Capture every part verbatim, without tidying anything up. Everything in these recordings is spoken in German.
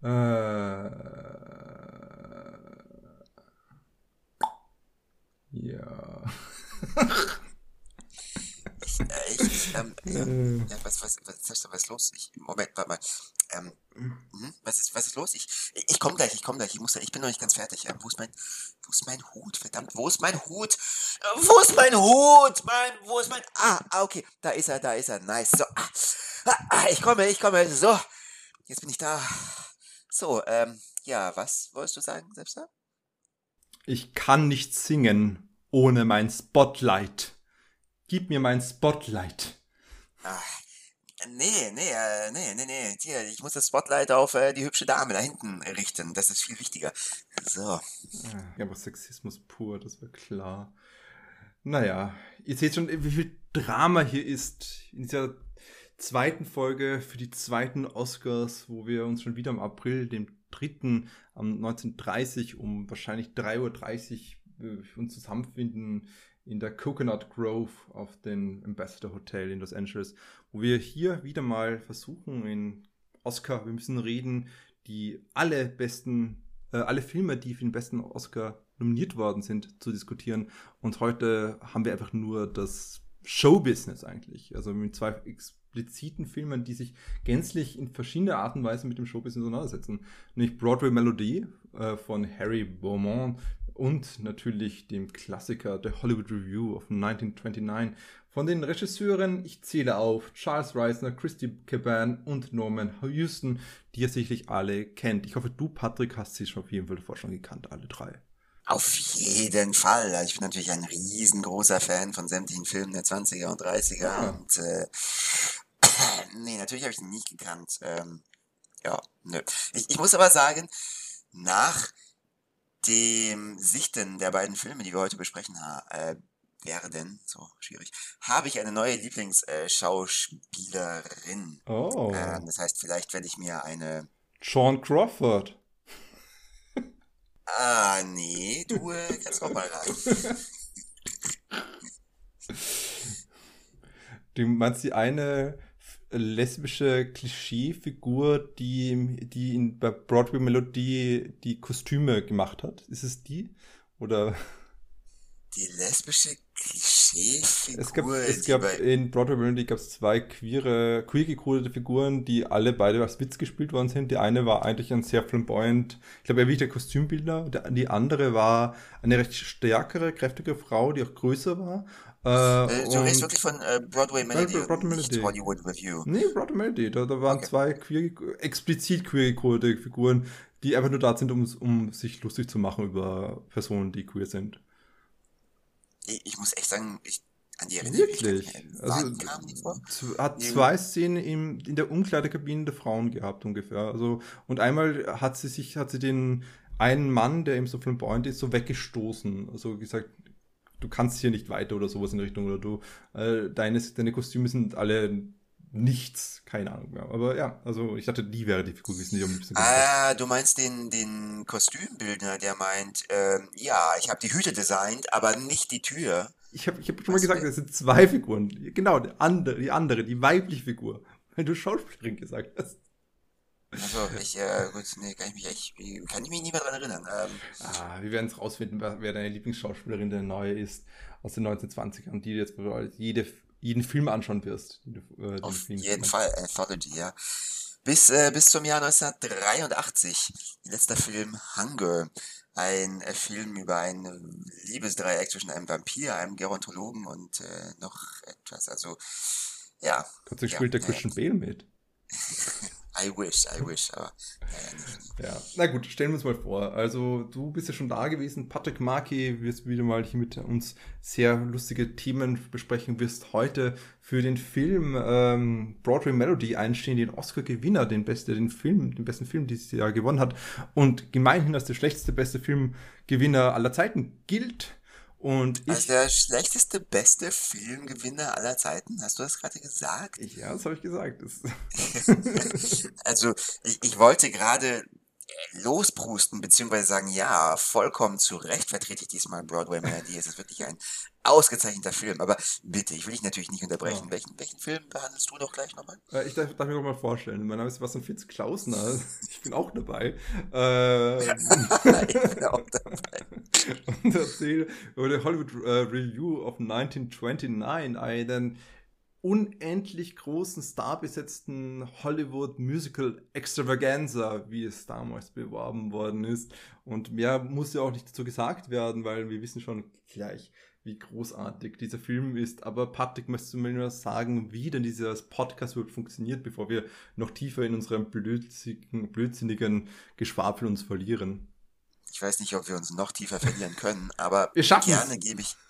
Äh, ja. Ich, äh, ich, ich, ähm, ja, Äh, ja, was, was, was, was, was ist los? Ich, Moment, warte mal. Ähm, mhm, was ist, was ist los? Ich, ich, ich komme gleich, ich komme gleich. Ich muss, ich bin noch nicht ganz fertig. Ähm, wo ist mein, wo ist mein Hut? Verdammt, wo ist mein Hut? Äh, wo ist mein Hut? Mein, wo ist mein, ah, ah, okay, da ist er, da ist er, nice. So, ah, ah, ah, ich komme, ich komme, so, jetzt bin ich da. So, ähm, ja, was wolltest du sagen, Selbster? Ich kann nicht singen ohne mein Spotlight. Gib mir mein Spotlight. Ah, nee, nee, äh, nee, nee, nee, hier, ich muss das Spotlight auf äh, die hübsche Dame da hinten richten. Das ist viel wichtiger. So. Ja, aber Sexismus pur, das war klar. Naja, ihr seht schon, wie viel Drama hier ist in dieser zweiten Folge für die zweiten Oscars, wo wir uns schon wieder im April, dem dritten, am neunzehn Uhr dreißig um wahrscheinlich drei Uhr dreißig äh, uns zusammenfinden in der Coconut Grove auf dem Ambassador Hotel in Los Angeles, wo wir hier wieder mal versuchen in Oscar, wir müssen reden, die alle besten, äh, alle Filme, die für den besten Oscar nominiert worden sind, zu diskutieren. Und heute haben wir einfach nur das Showbusiness eigentlich. Also mit zwei expliziten Filmen, die sich gänzlich in verschiedener Art und Weise mit dem Showbusiness auseinandersetzen. Nämlich Broadway Melody äh, von Harry Beaumont und natürlich dem Klassiker The Hollywood Review of neunzehnhundertneunundneunzig von den Regisseuren, ich zähle auf, Charles Reisner, Christy Caban und Norman Houston, die ihr sicherlich alle kennt. Ich hoffe, du, Patrick, hast sie schon auf jeden Fall davor schon gekannt, alle drei. Auf jeden Fall. Also ich bin natürlich ein riesengroßer Fan von sämtlichen Filmen der zwanziger und dreißiger Ah, und äh, nee, natürlich habe ich ihn nicht gekannt. Ähm, ja, nö. Ich, ich muss aber sagen, nach dem Sichten der beiden Filme, die wir heute besprechen ha äh, werden, so schwierig, habe ich eine neue Lieblingsschauspielerin. oh. Ähm, das heißt, vielleicht werde ich mir eine. John Crawford. Ah, nee, du äh, kannst auch mal raten. Du meinst die eine lesbische Klischeefigur, die, die in, bei Broadway Melody die Kostüme gemacht hat? Ist es die? Oder Die lesbische es gab, Klischeefigur, es die gab bei. in Broadway Melody gab es zwei queere, queer gekleidete Figuren, die alle beide als Witz gespielt worden sind. Die eine war eigentlich ein sehr flamboyant, ich glaube, er wie der Kostümbildner. Die andere war eine recht stärkere, kräftige Frau, die auch größer war. Äh, Äh, du redest und wirklich von äh, Broadway Melody Broadway und nicht Melody. Hollywood Review. Nee, Broad Melody. Da, da waren Okay. zwei queer, explizit queer gekleidete Figuren, die einfach nur da sind, um, um sich lustig zu machen über Personen, die queer sind. Ich, ich muss echt sagen, ich, an die erinnere ich mich gar Wirklich. nicht mehr. Also Wann kam die vor? z- hat Im, zwei Szenen im, in der Umkleidekabine der Frauen gehabt ungefähr. Also und einmal hat sie sich, hat sie den einen Mann, der eben so flamboyant ist, so weggestoßen. Also gesagt, du kannst hier nicht weiter oder sowas in die Richtung oder du, äh, deine, deine Kostüme sind alle nichts, keine Ahnung mehr. Aber ja, also ich dachte, die wäre die Figur gewesen, die ich am liebsten gehabt hätte. ah, du meinst den, den Kostümbildner, der meint, ähm, ja, ich habe die Hüte designt, aber nicht die Tür. Ich habe ich hab schon mal Weißt du gesagt, wer? es sind zwei Figuren. Genau, die andere, die andere, die weibliche Figur. Weil du Schauspielerin gesagt hast. Also ich, äh, gut, nee, kann ich mich echt, kann ich mich nie mehr dran erinnern. Ähm, Ah, wir werden es rausfinden, wer, wer deine Lieblingsschauspielerin der neue ist aus den neunzehnhundertzwanzigern, die du jetzt jede, jeden Film anschauen wirst, den du, äh, den auf Film jeden meinst. Fall Anthology, ja. Bis, äh, bis zum Jahr neunzehnhundertdreiundachtzig. Letzter Film Hunger. Ein äh, Film über ein Liebesdreieck zwischen einem Vampir, einem Gerontologen und äh, noch etwas. Also, ja, Plötzlich ja, spielt der naja. Christian Bale mit. I wish, I wish, aber naja, nicht. Ja, na gut, stellen wir uns mal vor. Also, du bist ja schon da gewesen. Patrick Markey wirst wieder mal hier mit uns sehr lustige Themen besprechen. Wirst heute für den Film ähm, Broadway Melody einstehen, den Oscar-Gewinner, den, beste, den, Film, den besten Film dieses Jahr gewonnen hat und gemeinhin als der schlechteste beste Filmgewinner aller Zeiten gilt. Und Als ich, der schlechteste, beste Filmgewinner aller Zeiten, hast du das gerade gesagt? ich ja, das habe ich gesagt. Das, Also, ich, ich wollte gerade losprusten, beziehungsweise sagen, ja, vollkommen zu Recht vertrete ich diesmal Broadway Melody. Es ist wirklich ein ausgezeichneter Film. Aber bitte, ich will dich natürlich nicht unterbrechen. Ja. Welchen, welchen Film behandelst du noch gleich nochmal? Äh, Ich darf, darf mir auch mal vorstellen. Mein Name ist Sebastian Fitz Klausner. Ich bin auch dabei. Ähm, Ich bin auch dabei. und erzähle über die Hollywood äh, Review of neunzehnhundertneunundneunzig, einen unendlich großen, starbesetzten Hollywood Musical Extravaganza, wie es damals beworben worden ist. Und mehr muss ja auch nicht dazu gesagt werden, weil wir wissen schon gleich, wie großartig dieser Film ist. Aber Patrick, möchtest du mir nur sagen, wie denn dieses Podcast überhaupt funktioniert, bevor wir noch tiefer in unserem blödsinnigen, blödsinnigen Geschwafel uns verlieren? Ich weiß nicht, ob wir uns noch tiefer verlieren können, aber Wir schaffen gerne es! gebe ich,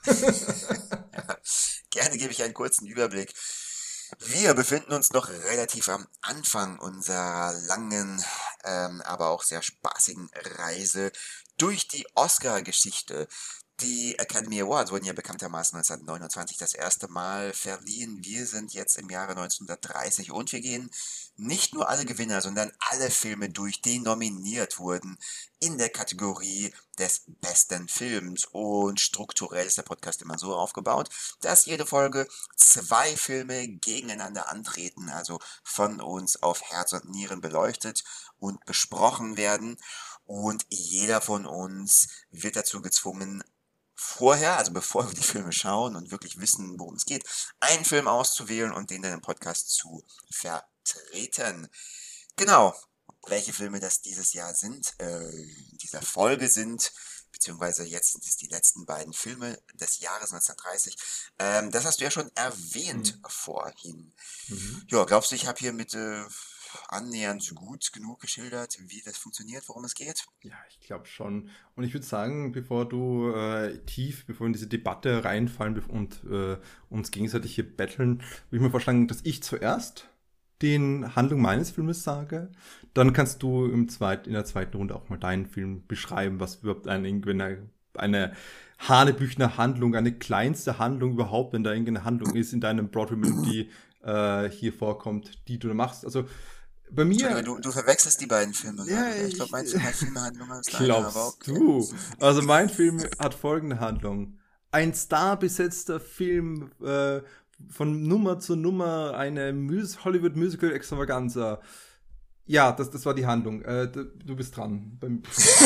ja, gerne gebe ich einen kurzen Überblick. Wir befinden uns noch relativ am Anfang unserer langen, ähm, aber auch sehr spaßigen Reise durch die Oscar-Geschichte. Die Academy Awards wurden ja bekanntermaßen neunzehnhundertneunundzwanzig das erste Mal verliehen. Wir sind jetzt im Jahre neunzehnhundertdreißig und wir gehen nicht nur alle Gewinner, sondern alle Filme durch, die nominiert wurden in der Kategorie des besten Films. Und strukturell ist der Podcast immer so aufgebaut, dass jede Folge zwei Filme gegeneinander antreten, also von uns auf Herz und Nieren beleuchtet und besprochen werden. Und jeder von uns wird dazu gezwungen, vorher, also bevor wir die Filme schauen und wirklich wissen, worum es geht, einen Film auszuwählen und den dann im Podcast zu vertreten. Genau, welche Filme das dieses Jahr sind, äh, in dieser Folge sind, beziehungsweise jetzt sind es die letzten beiden Filme des Jahres neunzehnhundertdreißig. Ähm, das hast du ja schon erwähnt Mhm. vorhin. Mhm. Ja, glaubst du, ich habe hier mit äh, annähernd gut genug geschildert, wie das funktioniert, worum es geht? Ja, ich glaube schon. Und ich würde sagen, bevor du äh, tief, bevor wir in diese Debatte reinfallen bef- und äh, uns gegenseitig hier betteln, würde ich mir vorschlagen, dass ich zuerst den Handlung meines Filmes sage. Dann kannst du im zweit, in der zweiten Runde auch mal deinen Film beschreiben, was überhaupt eine, eine, eine hanebüchene Handlung, eine kleinste Handlung überhaupt, wenn da irgendeine Handlung ist in deinem Broadway-Film, die äh, hier vorkommt, die du da machst. Also bei Entschuldige, mir, du, du verwechselst die beiden Filme ja, gerade, oder? Ich glaube, ich, mein Film hat viel mehr Handlung als deiner, aber glaubst okay. du? Also mein Film hat folgende Handlung. Ein starbesetzter Film, äh, von Nummer zu Nummer, eine Mus- Hollywood Musical Extravaganza. Ja, das, das war die Handlung. Äh, du, du bist dran. Beim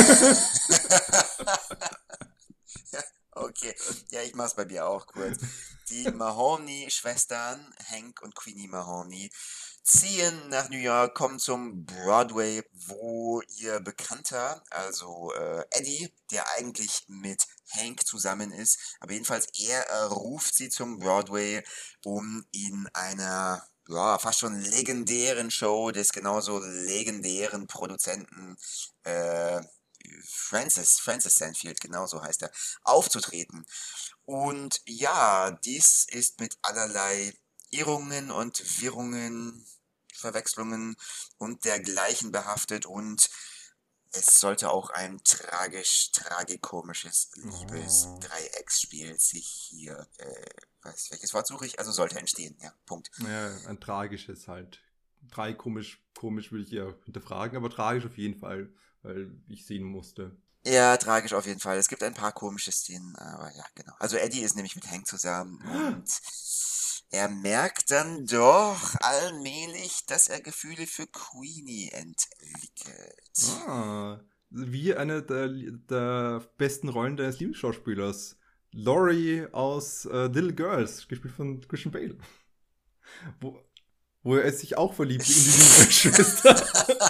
Okay, ja, ich mach's bei mir auch kurz. Die Mahoney-Schwestern, Hank und Queenie Mahoney, ziehen nach New York, kommen zum Broadway, wo ihr Bekannter, also äh, Eddie, der eigentlich mit Hank zusammen ist, aber jedenfalls er äh, ruft sie zum Broadway, um in einer ja, fast schon legendären Show des genauso legendären Produzenten äh, Francis, Francis Stanfield, genau so heißt er, aufzutreten. Und ja, dies ist mit allerlei Irrungen und Wirrungen, Verwechslungen und dergleichen behaftet und es sollte auch ein tragisch, tragikomisches Oh. Liebesdreiecksspiel sich hier, äh, was, welches Wort suche ich? Also sollte entstehen, ja, Punkt. Ja, ein tragisches halt. Drei komisch, komisch würde ich eher hinterfragen, aber tragisch auf jeden Fall, weil ich sehen musste. Ja, tragisch auf jeden Fall. Es gibt ein paar komische Szenen, aber ja, genau. Also Eddie ist nämlich mit Hank zusammen und er merkt dann doch allmählich, dass er Gefühle für Queenie entwickelt. Ah, wie eine der, der besten Rollen des Lieblingsschauspielers. Laurie aus äh, Little Girls, gespielt von Christian Bale. Wo, wo er sich auch verliebt in die Lieblingsschwester.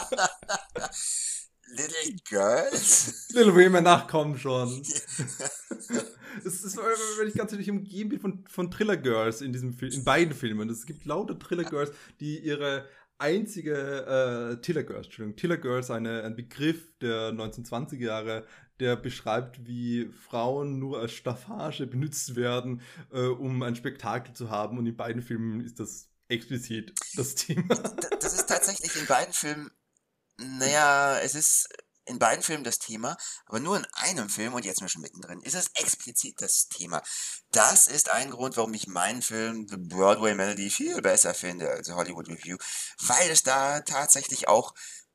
Little Girls? Little Women, ach komm schon. Es ist, wenn ich ganz ehrlich umgeben bin von, von Thriller Girls in diesem Film, in beiden Filmen. Es gibt lauter Thriller Girls, die ihre einzige äh, Thriller Girls, Entschuldigung, Thriller Girls, eine, ein Begriff der neunzehnhundertzwanziger Jahre, der beschreibt, wie Frauen nur als Staffage benutzt werden, äh, um ein Spektakel zu haben. Und in beiden Filmen ist das explizit das Thema. D- Das ist tatsächlich in beiden Filmen, naja, es ist in beiden Filmen das Thema, aber nur in einem Film, und jetzt sind wir schon mittendrin, ist es explizit das Thema. Das ist ein Grund, warum ich meinen Film The Broadway Melody viel besser finde als Hollywood Review, weil es da tatsächlich auch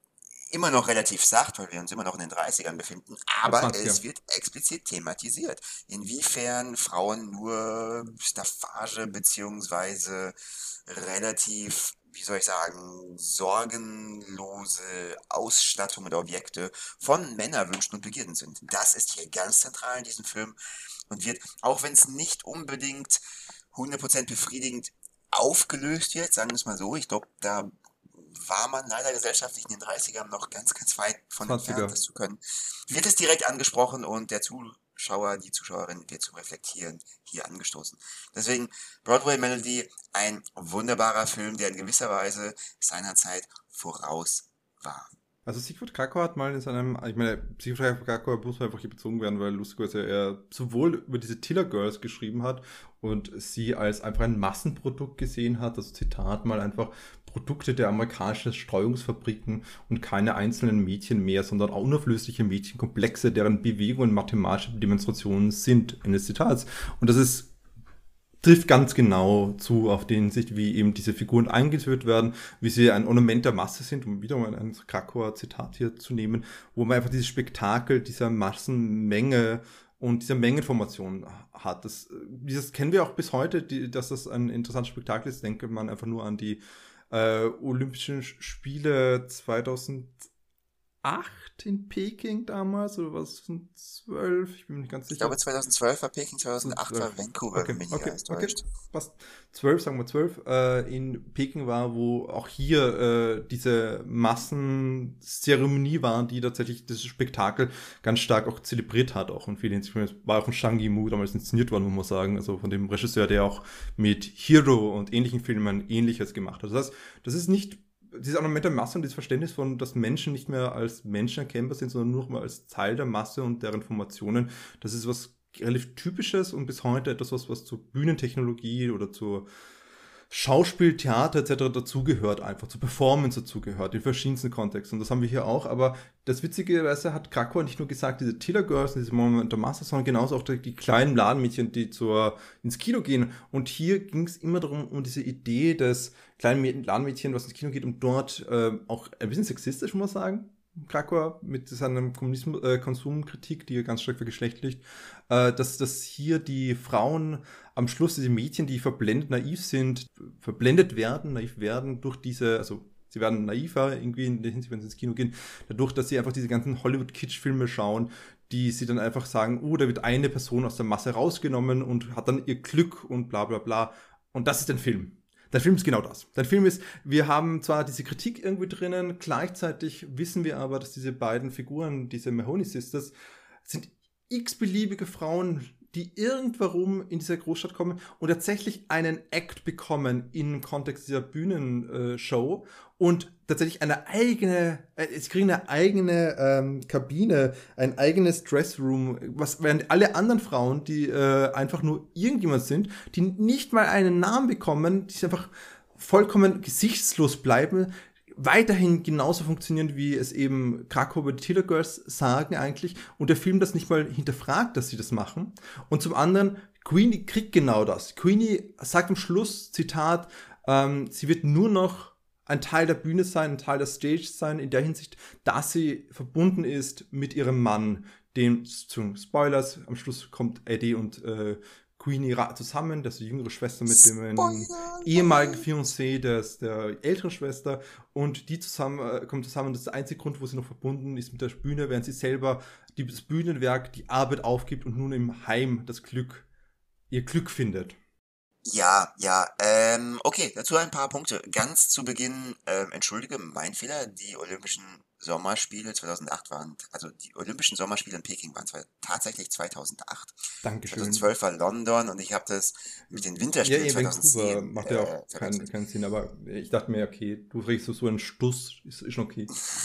immer noch relativ sacht, weil wir uns immer noch in den dreißigern befinden, aber es wird explizit thematisiert, inwiefern Frauen nur Staffage beziehungsweise relativ, wie soll ich sagen, sorgenlose Ausstattung oder Objekte von Männerwünschen und Begierden sind. Das ist hier ganz zentral in diesem Film und wird, auch wenn es nicht unbedingt hundert Prozent befriedigend aufgelöst wird, sagen wir es mal so, ich glaube, da war man leider gesellschaftlich in den dreißigern noch ganz, ganz weit von entfernt, das zu können, wird es direkt angesprochen und der Zuschauer, die Zuschauerin wird zum Reflektieren hier angestoßen. Deswegen Broadway Melody, ein wunderbarer Film, der in gewisser Weise seiner Zeit voraus war. Also Siegfried Krakow hat mal in seinem, ich meine, Siegfried Krakow muss einfach hier bezogen werden, weil lustigerweise er sowohl über diese Tiller Girls geschrieben hat und sie als einfach ein Massenprodukt gesehen hat, also Zitat mal einfach Produkte der amerikanischen Streuungsfabriken und keine einzelnen Mädchen mehr, sondern auch unauflösliche Mädchenkomplexe, deren Bewegungen mathematische Demonstrationen sind, eines Zitats. Und das ist trifft ganz genau zu auf die Hinsicht, wie eben diese Figuren eingeführt werden, wie sie ein Ornament der Masse sind, um wieder mal ein Krakauer Zitat hier zu nehmen, wo man einfach dieses Spektakel dieser Massenmenge und dieser Mengenformation hat. Das, dieses kennen wir auch bis heute, die, dass das ein interessantes Spektakel ist. Denke man einfach nur an die äh, Olympischen Spiele zweitausendacht in Peking damals, oder was sind zwölf? Ich bin mir nicht ganz sicher. Ich glaube zweitausendzwölf war Peking, zweitausendacht war Vancouver, okay, wenn mich okay, nicht okay, täuscht. passt. zwölf, sagen wir zwölf, äh, in Peking war, wo auch hier äh, diese Massenzeremonie war, die tatsächlich das Spektakel ganz stark auch zelebriert hat, auch in vielen Hinsichten. War auch von Zhang Yimou damals inszeniert worden, muss man sagen, also von dem Regisseur, der auch mit Hero und ähnlichen Filmen Ähnliches gemacht hat. Also das, das ist nicht dieses Element der Masse und dieses Verständnis von, dass Menschen nicht mehr als Menschen erkennbar sind, sondern nur noch mal als Teil der Masse und deren Formationen, das ist was relativ Typisches und bis heute etwas, was, was zur Bühnentechnologie oder zur Schauspiel, Theater et cetera dazugehört, einfach zur Performance dazugehört, in verschiedensten Kontexten. Und das haben wir hier auch. Aber das witzigerweise hat Krakow nicht nur gesagt, diese Tiller Girls, diese Moment der Masse, sondern genauso auch die, die kleinen Ladenmädchen, die zur, ins Kino gehen. Und hier ging es immer darum, um diese Idee des kleinen Ladenmädchen, was ins Kino geht, um dort äh, auch ein bisschen sexistisch, muss man sagen. Krakow mit seiner Kommunismus, äh, Konsumkritik, die ja ganz stark für Geschlecht liegt, äh, dass, dass hier die Frauen am Schluss, diese Mädchen, die verblendet naiv sind, verblendet werden, naiv werden durch diese, also sie werden naiver irgendwie in der Hinsicht, wenn sie ins Kino gehen, dadurch, dass sie einfach diese ganzen Hollywood-Kitsch-Filme schauen, die sie dann einfach sagen, oh, da wird eine Person aus der Masse rausgenommen und hat dann ihr Glück und bla bla bla. Und das ist ein Film. Der Film ist genau das. Der Film ist, wir haben zwar diese Kritik irgendwie drinnen, gleichzeitig wissen wir aber, dass diese beiden Figuren, diese Mahoney Sisters, sind x-beliebige Frauen, die irgendwann in dieser Großstadt kommen und tatsächlich einen Act bekommen im Kontext dieser Bühnenshow und tatsächlich eine eigene, äh, sie kriegen eine eigene ähm, Kabine, ein eigenes Dressroom, was während alle anderen Frauen, die äh, einfach nur irgendjemand sind, die nicht mal einen Namen bekommen, die einfach vollkommen gesichtslos bleiben, weiterhin genauso funktionieren, wie es eben Krakow über die Tiller Girls sagen eigentlich und der Film das nicht mal hinterfragt, dass sie das machen. Und zum anderen, Queenie kriegt genau das. Queenie sagt am Schluss, Zitat, ähm, sie wird nur noch ein Teil der Bühne sein, ein Teil der Stage sein, in der Hinsicht, dass sie verbunden ist mit ihrem Mann, dem, zu Spoilers, am Schluss kommt Eddie und äh, Queenie zusammen, das ist die jüngere Schwester mit dem Spoiler. ehemaligen Fiancé des, der älteren Schwester und die zusammen äh, kommen zusammen. Das ist der einzige Grund, wo sie noch verbunden ist mit der Bühne, während sie selber die, das Bühnenwerk, die Arbeit aufgibt und nun im Heim das Glück, ihr Glück findet. Ja, ja, ähm, okay, dazu ein paar Punkte. Ganz zu Beginn, ähm, entschuldige, mein Fehler, die Olympischen Sommerspiele zweitausendacht waren, also die Olympischen Sommerspiele in Peking waren zwar tatsächlich zweitausendacht. Dankeschön. zweitausendzwölf war London und ich habe das mit den Winterspielen ja, zweitausendzehn. Vancouver macht ja auch äh, keinen kein Sinn, aber ich dachte mir, okay, du regst so einen Stuss, ist, ist schon okay.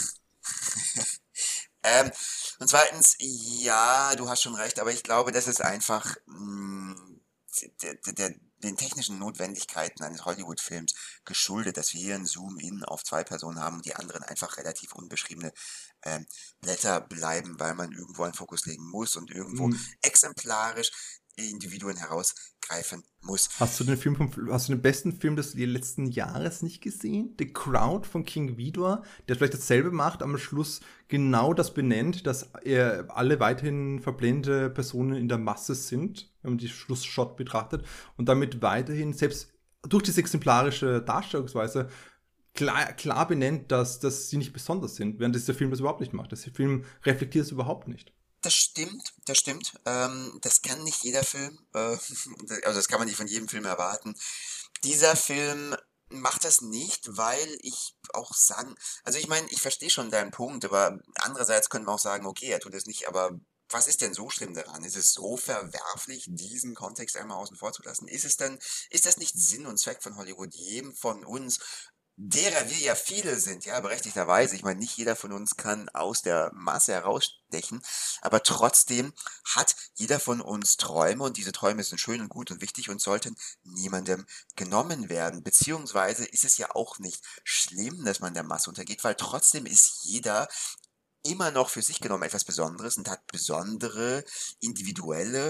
ähm, und zweitens, ja, du hast schon recht, aber ich glaube, das ist einfach mh, der, der, der den technischen Notwendigkeiten eines Hollywood-Films geschuldet, dass wir hier ein Zoom-In auf zwei Personen haben und die anderen einfach relativ unbeschriebene ähm, Blätter bleiben, weil man irgendwo einen Fokus legen muss und irgendwo mm. exemplarisch Individuen herausgreifen muss. Hast du den Film vom, hast du den besten Film des letzten Jahres nicht gesehen? The Crowd von King Vidor, der vielleicht dasselbe macht, am Schluss genau das benennt, dass er alle weiterhin verblendete Personen in der Masse sind, wenn man die Schlussshot betrachtet, und damit weiterhin, selbst durch diese exemplarische Darstellungsweise, klar, klar benennt, dass, dass sie nicht besonders sind, während dieser Film das überhaupt nicht macht. Der Film reflektiert es überhaupt nicht. Das stimmt, das stimmt. Ähm, das kann nicht jeder Film, äh, also das kann man nicht von jedem Film erwarten. Dieser Film macht das nicht, weil ich auch sagen, also ich meine, ich verstehe schon deinen Punkt, aber andererseits könnte man auch sagen, okay, er tut es nicht, aber was ist denn so schlimm daran? Ist es so verwerflich, diesen Kontext einmal außen vor zu lassen? Ist es denn, ist das nicht Sinn und Zweck von Hollywood, jedem von uns, derer wir ja viele sind, ja, berechtigterweise. Ich meine, nicht jeder von uns kann aus der Masse herausstechen, aber trotzdem hat jeder von uns Träume und diese Träume sind schön und gut und wichtig und sollten niemandem genommen werden. Beziehungsweise ist es ja auch nicht schlimm, dass man der Masse untergeht, weil trotzdem ist jeder immer noch für sich genommen etwas Besonderes und hat besondere individuelle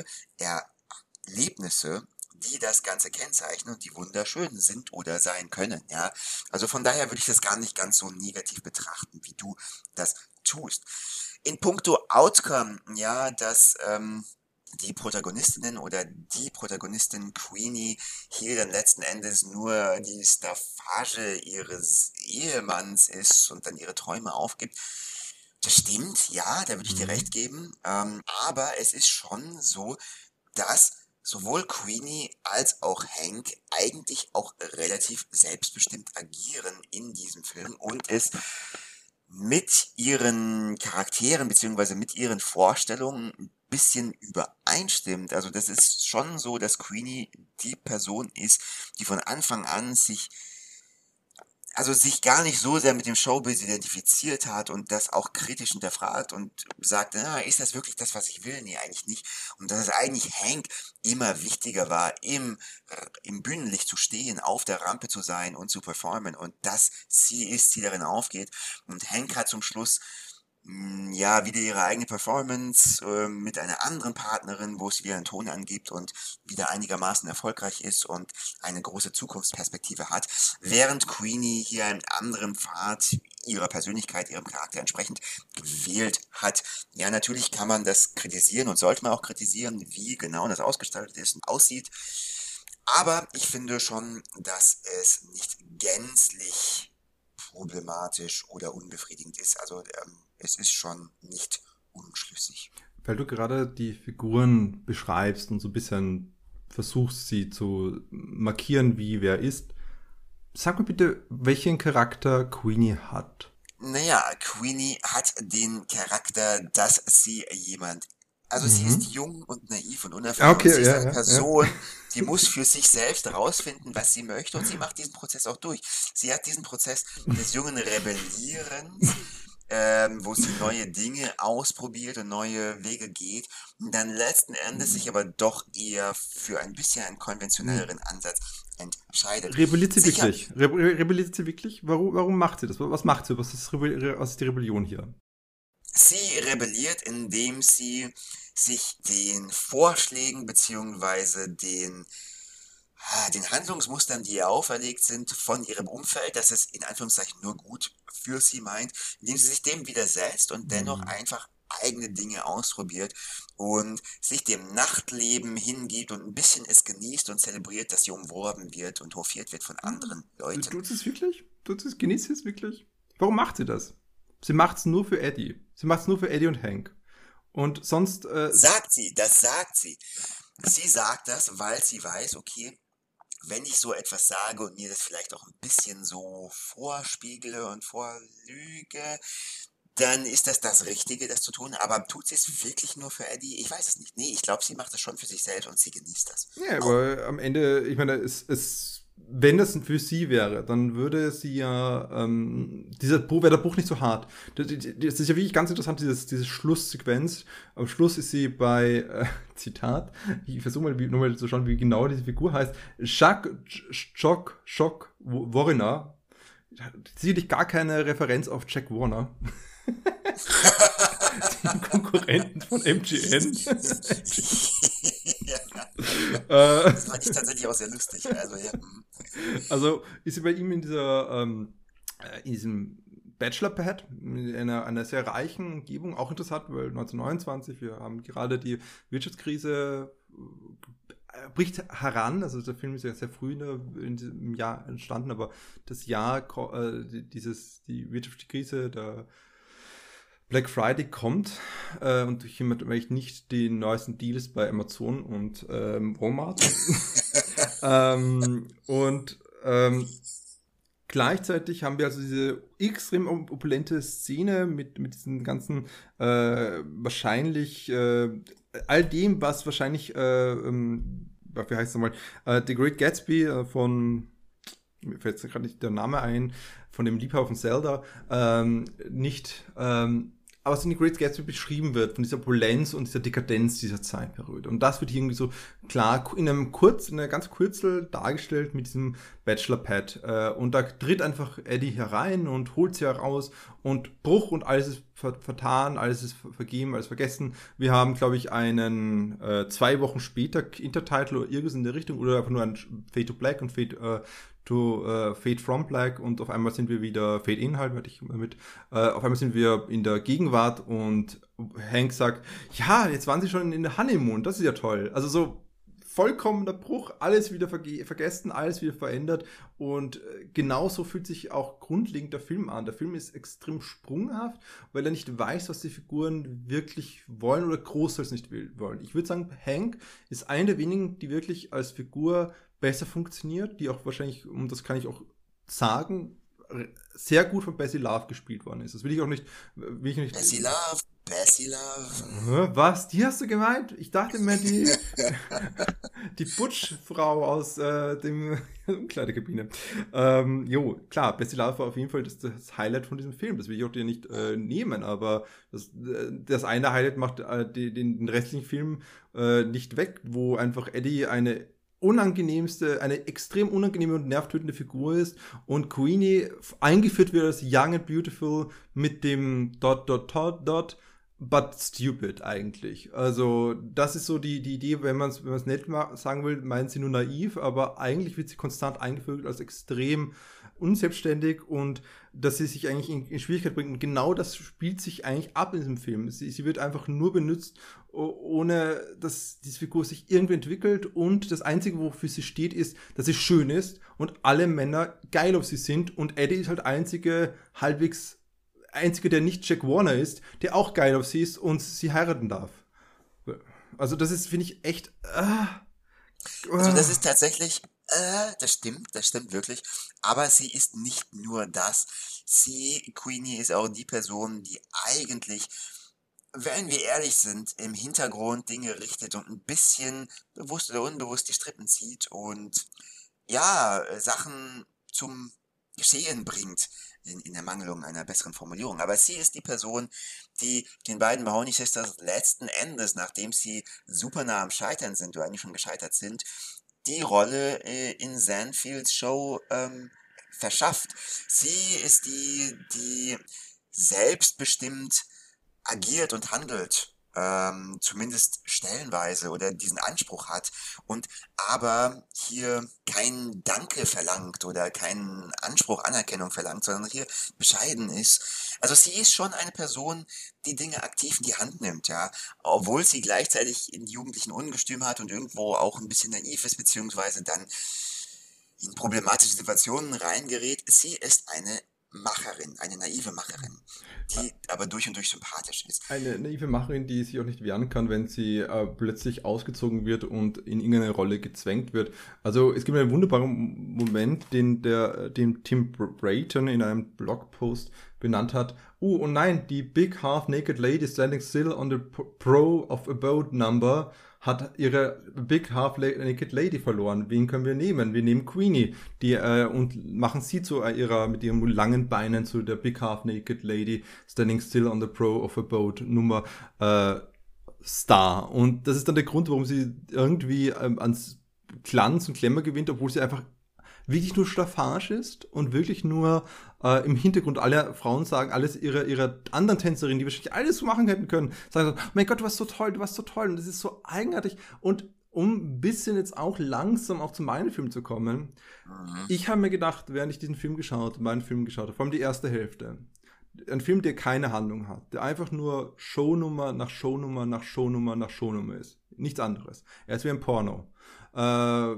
Erlebnisse, die das Ganze kennzeichnen und die wunderschön sind oder sein können, ja. Also von daher würde ich das gar nicht ganz so negativ betrachten, wie du das tust. In puncto Outcome, ja, dass ähm, die Protagonistinnen oder die Protagonistin Queenie hier dann letzten Endes nur die Staffage ihres Ehemanns ist und dann ihre Träume aufgibt. Das stimmt, ja, da würde ich dir recht geben, ähm, aber es ist schon so, dass sowohl Queenie als auch Hank eigentlich auch relativ selbstbestimmt agieren in diesem Film und es mit ihren Charakteren beziehungsweise mit ihren Vorstellungen ein bisschen übereinstimmt. Also das ist schon so, dass Queenie die Person ist, die von Anfang an sich also sich gar nicht so sehr mit dem Showbiz identifiziert hat und das auch kritisch hinterfragt und sagt, na, ist das wirklich das, was ich will? Nee, eigentlich nicht. Und dass es eigentlich Hank immer wichtiger war, im, im Bühnenlicht zu stehen, auf der Rampe zu sein und zu performen und dass sie ist, die darin aufgeht. Und Hank hat zum Schluss ja, wieder ihre eigene Performance äh, mit einer anderen Partnerin, wo es wieder einen Ton angibt und wieder einigermaßen erfolgreich ist und eine große Zukunftsperspektive hat, während Queenie hier einen anderen Pfad ihrer Persönlichkeit, ihrem Charakter entsprechend gewählt hat. Ja, natürlich kann man das kritisieren und sollte man auch kritisieren, wie genau das ausgestaltet ist und aussieht, aber ich finde schon, dass es nicht gänzlich problematisch oder unbefriedigend ist, also ähm, es ist schon nicht unschlüssig. Weil du gerade die Figuren beschreibst und so ein bisschen versuchst, sie zu markieren, wie wer ist, sag mir bitte, welchen Charakter Queenie hat. Naja, Queenie hat den Charakter, dass sie jemand, also mhm. sie ist jung und naiv und unerfahren. Okay, und sie ist ja, eine ja, Person, ja. die muss für sich selbst herausfinden, was sie möchte und sie macht diesen Prozess auch durch. Sie hat diesen Prozess des jungen Rebellierens, Ähm, wo sie neue Dinge ausprobiert und neue Wege geht und dann letzten Endes sich aber doch eher für ein bisschen einen konventionelleren Ansatz entscheidet. Rebelliert sie Sicher, wirklich? Re- rebelliert sie wirklich? Warum, warum macht sie das? Was macht sie? Was ist, Rebe- was ist die Rebellion hier? Sie rebelliert, indem sie sich den Vorschlägen beziehungsweise den den Handlungsmustern, die ihr auferlegt sind von ihrem Umfeld, dass es in Anführungszeichen nur gut für sie meint, indem sie sich dem widersetzt und dennoch mhm. einfach eigene Dinge ausprobiert und sich dem Nachtleben hingibt und ein bisschen es genießt und zelebriert, dass sie umworben wird und hofiert wird von anderen Leuten. Tut sie es wirklich? Tut sie es? Genießt sie es wirklich? Warum macht sie das? Sie macht es nur für Eddie. Sie macht es nur für Eddie und Hank. Und sonst... Äh sagt sie, das sagt sie. Sie sagt das, weil sie weiß, okay, wenn ich so etwas sage und mir das vielleicht auch ein bisschen so vorspiegle und vorlüge, dann ist das das Richtige, das zu tun. Aber tut sie es wirklich nur für Eddie? Ich weiß es nicht. Nee, ich glaube, sie macht es schon für sich selbst und sie genießt das. Ja, aber oh. am Ende, ich meine, es, es, wenn das für sie wäre, dann würde sie ja, ähm, dieser Buch, wäre der Buch nicht so hart. Das, das ist ja wirklich ganz interessant, dieses, diese Schlusssequenz. Am Schluss ist sie bei, äh, Zitat, ich versuche mal wie, nur mal zu schauen, wie genau diese Figur heißt, Jacques Jock, Jock Warner. Sicherlich gar keine Referenz auf Jack Warner. Den Konkurrenten von M G M. Ja. Äh, Das fand ich tatsächlich auch sehr lustig. Also, ja. mm. Also ist sie bei ihm in dieser ähm, äh, in diesem Bachelor-Pad, in einer, einer sehr reichen Umgebung, auch interessant, weil neunzehnhundertneunundzwanzig, wir haben gerade die Wirtschaftskrise äh, bricht heran, also der Film ist ja sehr früh in, der, in diesem Jahr entstanden, aber das Jahr, ko- äh, die- dieses, die Wirtschaftskrise, der Black Friday kommt äh, und jemand möchte nicht die neuesten Deals bei Amazon und ähm, Walmart. ähm, und ähm, gleichzeitig haben wir also diese extrem opulente Szene mit, mit diesen ganzen äh, wahrscheinlich äh, all dem, was wahrscheinlich äh, ähm, wie heißt es nochmal, äh, The Great Gatsby äh, von mir fällt jetzt gerade nicht der Name ein, von dem Liebhaber von Zelda, ähm, nicht, ähm, aber was in The Great Gatsby beschrieben wird, von dieser Opulenz und dieser Dekadenz dieser Zeitperiode. Und das wird hier irgendwie so klar in einem kurz, in einer ganz Kürzel dargestellt mit diesem Bachelor-Pad. Äh, und da tritt einfach Eddie herein und holt sie heraus und Bruch und alles ist ver- vertan, alles ist ver- vergeben, alles vergessen. Wir haben, glaube ich, einen äh, zwei Wochen später Intertitle oder irgendwas in der Richtung oder einfach nur ein Fade to Black und Fade äh, to äh, Fade from Black und auf einmal sind wir wieder Fade in halt, hatte ich mit. Äh, auf einmal sind wir in der Gegenwart und Hank sagt, ja, jetzt waren sie schon in der Honeymoon, das ist ja toll. Also so vollkommener Bruch, alles wieder verge- vergessen, alles wieder verändert und äh, genauso fühlt sich auch grundlegend der Film an. Der Film ist extrem sprunghaft, weil er nicht weiß, was die Figuren wirklich wollen oder großteils nicht will, wollen. Ich würde sagen, Hank ist einer der wenigen, die wirklich als Figur besser funktioniert, die auch wahrscheinlich, und das kann ich auch sagen, sehr gut von Bessie Love gespielt worden ist. Das will ich auch nicht, will ich nicht. Bessie Love, Bessie Love. Was? Die hast du gemeint? Ich dachte mir, die, die Butch-Frau aus äh, dem Umkleidekabine. Ähm, jo, klar, Bessie Love war auf jeden Fall das, das Highlight von diesem Film. Das will ich auch dir nicht äh, nehmen, aber das, das eine Highlight macht äh, den, den restlichen Film äh, nicht weg, wo einfach Eddie eine unangenehmste, eine extrem unangenehme und nervtötende Figur ist und Queenie eingeführt wird als Young and Beautiful mit dem Dot, Dot, Dot, Dot, but stupid eigentlich. Also das ist so die, die Idee, wenn man es wenn man's nett sagen will, meint sie nur naiv, aber eigentlich wird sie konstant eingeführt als extrem unselbstständig und dass sie sich eigentlich in, in Schwierigkeit bringt. Und genau das spielt sich eigentlich ab in diesem Film. Sie, sie wird einfach nur benutzt, ohne dass diese Figur sich irgendwie entwickelt und das Einzige, wofür sie steht, ist, dass sie schön ist und alle Männer geil auf sie sind und Eddie ist halt einzige halbwegs einzige, der nicht Jack Warner ist, der auch geil auf sie ist und sie heiraten darf. Also das ist, finde ich, echt ah, Also das ist tatsächlich, äh, das stimmt, das stimmt wirklich. Aber sie ist nicht nur das. Sie, Queenie, ist auch die Person, die eigentlich, wenn wir ehrlich sind, im Hintergrund Dinge richtet und ein bisschen bewusst oder unbewusst die Strippen zieht und ja, äh, Sachen zum Geschehen bringt, in, in Ermangelung einer besseren Formulierung. Aber sie ist die Person, die den beiden Mahoney Sisters letzten Endes, nachdem sie super nah am Scheitern sind oder eigentlich schon gescheitert sind, die Rolle äh, in Sandfields Show ähm, verschafft. Sie ist die, die selbstbestimmt agiert und handelt, ähm, zumindest stellenweise oder diesen Anspruch hat und aber hier kein Danke verlangt oder keinen Anspruch, Anerkennung verlangt, sondern hier bescheiden ist. Also sie ist schon eine Person, die Dinge aktiv in die Hand nimmt, ja, obwohl sie gleichzeitig in jugendlichen Ungestüm hat und irgendwo auch ein bisschen naiv ist, beziehungsweise dann in problematische Situationen reingerät. Sie ist eine Macherin, eine naive Macherin, die aber durch und durch sympathisch ist. Eine naive Macherin, die sich auch nicht wehren kann, wenn sie äh, plötzlich ausgezogen wird und in irgendeine Rolle gezwängt wird. Also es gibt einen wunderbaren Moment, den der, den Tim Brayton in einem Blogpost benannt hat. Oh, oh nein, die Big Half Naked Lady standing still on the Pro of a Boat Number hat ihre Big Half Naked Lady verloren. Wen können wir nehmen? Wir nehmen Queenie, die äh, und machen sie zu ihrer mit ihren langen Beinen zu der Big Half Naked Lady standing still on the Pro of a Boat Nummer äh, Star. Und das ist dann der Grund, warum sie irgendwie ähm, ans Glanz und Glamour gewinnt, obwohl sie einfach wirklich nur Staffage ist und wirklich nur äh, im Hintergrund alle Frauen sagen, alles ihre, ihre anderen Tänzerinnen, die wahrscheinlich alles so machen hätten können, sagen so, mein Gott, du warst so toll, du warst so toll und das ist so eigenartig und um ein bisschen jetzt auch langsam auch zu meinem Film zu kommen, mhm. ich habe mir gedacht, während ich diesen Film geschaut, meinen Film geschaut habe, vor allem die erste Hälfte, ein Film, der keine Handlung hat, der einfach nur Shownummer nach Shownummer nach Shownummer nach Shownummer ist. Nichts anderes. Er ist wie ein Porno. Äh,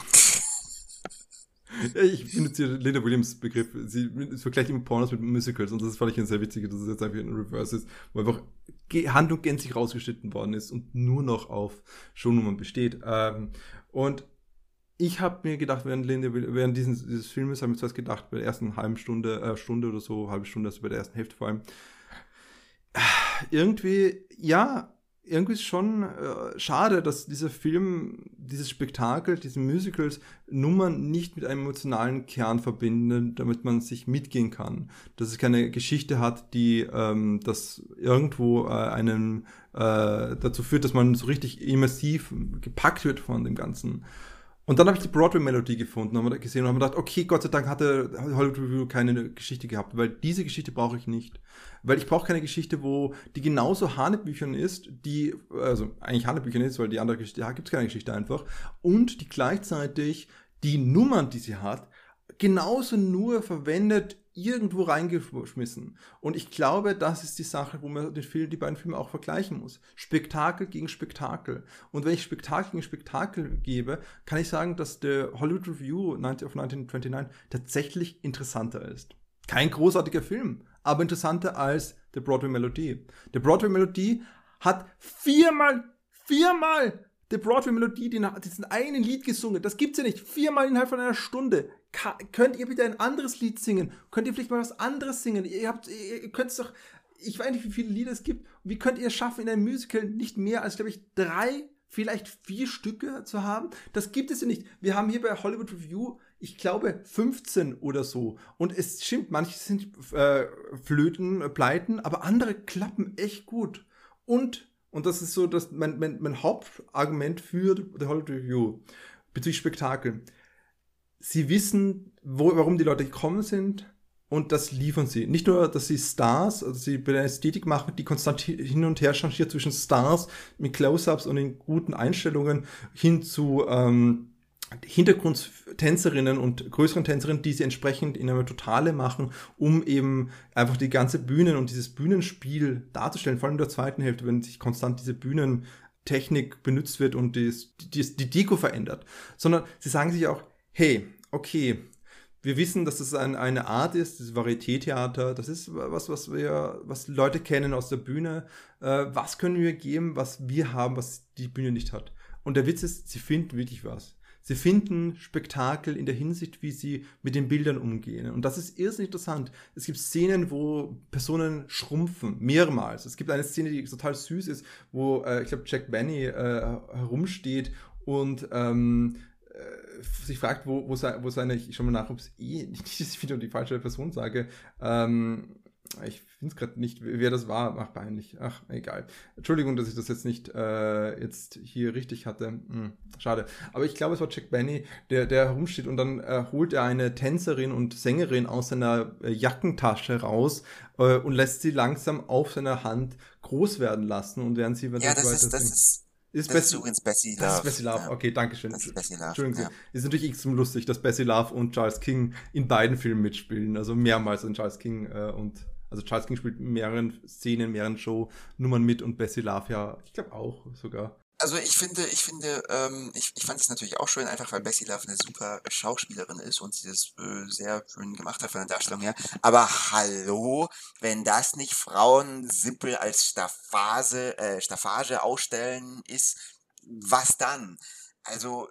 ich benutze hier Linda Williams Begriff. Sie vergleicht immer Pornos mit Musicals und das fand ich sehr witzig, dass es jetzt einfach ein Reverse ist, wo einfach Handlung gänzlich rausgeschnitten worden ist und nur noch auf Shownummern besteht. Und ich habe mir gedacht, während, Linda, während dieses, dieses Filmes, habe ich mir zuerst gedacht, bei der ersten halben Stunde, äh, Stunde oder so, halbe Stunde, also bei der ersten Hälfte vor allem, irgendwie, ja, irgendwie ist schon äh, schade, dass dieser Film, dieses Spektakel, diese Musicals, Nummern nicht mit einem emotionalen Kern verbinden, damit man sich mitgehen kann. Dass es keine Geschichte hat, die ähm, das irgendwo äh, einen äh, dazu führt, dass man so richtig immersiv gepackt wird von dem Ganzen. Und dann habe ich die Broadway-Melodie gefunden, haben wir gesehen und haben gedacht, okay, Gott sei Dank hatte Hollywood Review keine Geschichte gehabt, weil diese Geschichte brauche ich nicht. Weil ich brauche keine Geschichte, wo die genauso Hanebüchern ist, die, also eigentlich Hanebüchern ist, weil die andere Geschichte, da gibt es keine Geschichte einfach, und die gleichzeitig die Nummern, die sie hat, genauso nur verwendet, irgendwo reingeschmissen. Und ich glaube, das ist die Sache, wo man den Film, die beiden Filme auch vergleichen muss. Spektakel gegen Spektakel. Und wenn ich Spektakel gegen Spektakel gebe, kann ich sagen, dass der Hollywood Review of neunzehnhundertneunundneunzig tatsächlich interessanter ist. Kein großartiger Film, aber interessanter als The Broadway Melodie. The Broadway Melodie hat viermal, viermal The Broadway Melodie, diesen einen Lied gesungen. Das gibt's ja nicht. Viermal innerhalb von einer Stunde. Ka- könnt ihr bitte ein anderes Lied singen? Könnt ihr vielleicht mal was anderes singen? Ihr habt, ihr könnt es doch, ich weiß nicht, wie viele Lieder es gibt. Wie könnt ihr es schaffen, in einem Musical nicht mehr als, glaube ich, drei, vielleicht vier Stücke zu haben? Das gibt es ja nicht. Wir haben hier bei Hollywood Review, ich glaube, fünfzehn oder so. Und es stimmt, manche sind äh, Flöten, äh, Pleiten, aber andere klappen echt gut. Und Und das ist so das, mein, mein, mein Hauptargument für The Hollywood Review bezüglich Spektakel. Sie wissen, wo, warum die Leute gekommen sind und das liefern sie. Nicht nur, dass sie Stars, also sie bei der Ästhetik machen, die konstant hin und her changiert zwischen Stars mit Close-Ups und in guten Einstellungen hin zu ähm, Hintergrundtänzerinnen und größeren Tänzerinnen, die sie entsprechend in einer Totale machen, um eben einfach die ganze Bühne und dieses Bühnenspiel darzustellen, vor allem in der zweiten Hälfte, wenn sich konstant diese Bühnentechnik benutzt wird und die, die, die Deko verändert. Sondern sie sagen sich auch, hey, okay, wir wissen, dass das ein, eine Art ist, das Varieté-Theater, das ist was, was wir, was Leute kennen aus der Bühne. Äh, was können wir geben, was wir haben, was die Bühne nicht hat? Und der Witz ist, sie finden wirklich was. Sie finden Spektakel in der Hinsicht, wie sie mit den Bildern umgehen. Und das ist irrsinnig interessant. Es gibt Szenen, wo Personen schrumpfen, mehrmals. Es gibt eine Szene, die total süß ist, wo, äh, ich glaube, Jack Benny äh, herumsteht und ähm, äh, sich fragt, wo, wo, se- wo seine, ich schau mal nach, ob es eh nicht, dass ich wieder die falsche Person sage, ähm, ich finde es gerade nicht, wer das war. Ach, peinlich. Ach, egal. Entschuldigung, dass ich das jetzt nicht äh, jetzt hier richtig hatte. Hm, schade. Aber ich glaube, es war Jack Benny, der, der herumsteht und dann äh, holt er eine Tänzerin und Sängerin aus seiner äh, Jackentasche raus äh, und lässt sie langsam auf seiner Hand groß werden lassen. Und während sie... Ja, das ist, das ist, ist das Bessie, ist übrigens Bessie Love. Das ist Bessie Love, Ja. okay, danke schön. Das ist Bessie Love, Entschuldigung, ja. es ist natürlich extrem lustig, dass Bessie Love und Charles King in beiden Filmen mitspielen, also mehrmals in Charles King äh, und, also Charles King spielt in mehreren Szenen, in mehreren Shownummern mit und Bessie Love ja, ich glaube auch sogar. Also ich finde, ich finde, ähm, ich, ich fand es natürlich auch schön, einfach weil Bessie Love eine super Schauspielerin ist und sie das äh, sehr schön gemacht hat von der Darstellung her. Aber hallo, wenn das nicht Frauen simpel als Staffage, äh, Staffage ausstellen ist, was dann? Also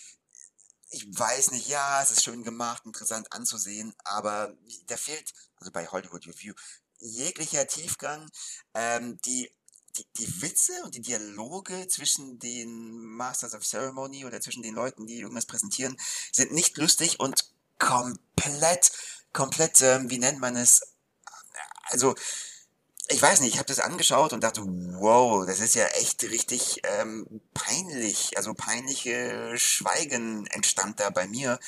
ich weiß nicht, ja, es ist schön gemacht, interessant anzusehen, aber da fehlt, also bei Hollywood Review, jeglicher Tiefgang, ähm, die, die, die Witze und die Dialoge zwischen den Masters of Ceremony oder zwischen den Leuten, die irgendwas präsentieren, sind nicht lustig und komplett, komplett, ähm, wie nennt man es, also, ich weiß nicht, ich habe das angeschaut und dachte, wow, das ist ja echt richtig ähm, peinlich. Also peinliche Schweigen entstand da bei mir.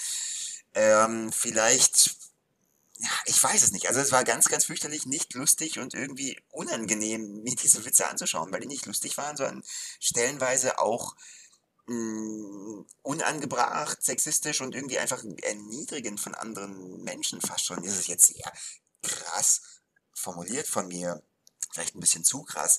Ähm, vielleicht, ja, ich weiß es nicht. Also es war ganz, ganz fürchterlich, nicht lustig und irgendwie unangenehm, mir diese Witze anzuschauen, weil die nicht lustig waren, sondern stellenweise auch mh, unangebracht, sexistisch und irgendwie einfach erniedrigend von anderen Menschen fast schon. Das ist jetzt sehr krass formuliert von mir, vielleicht ein bisschen zu krass.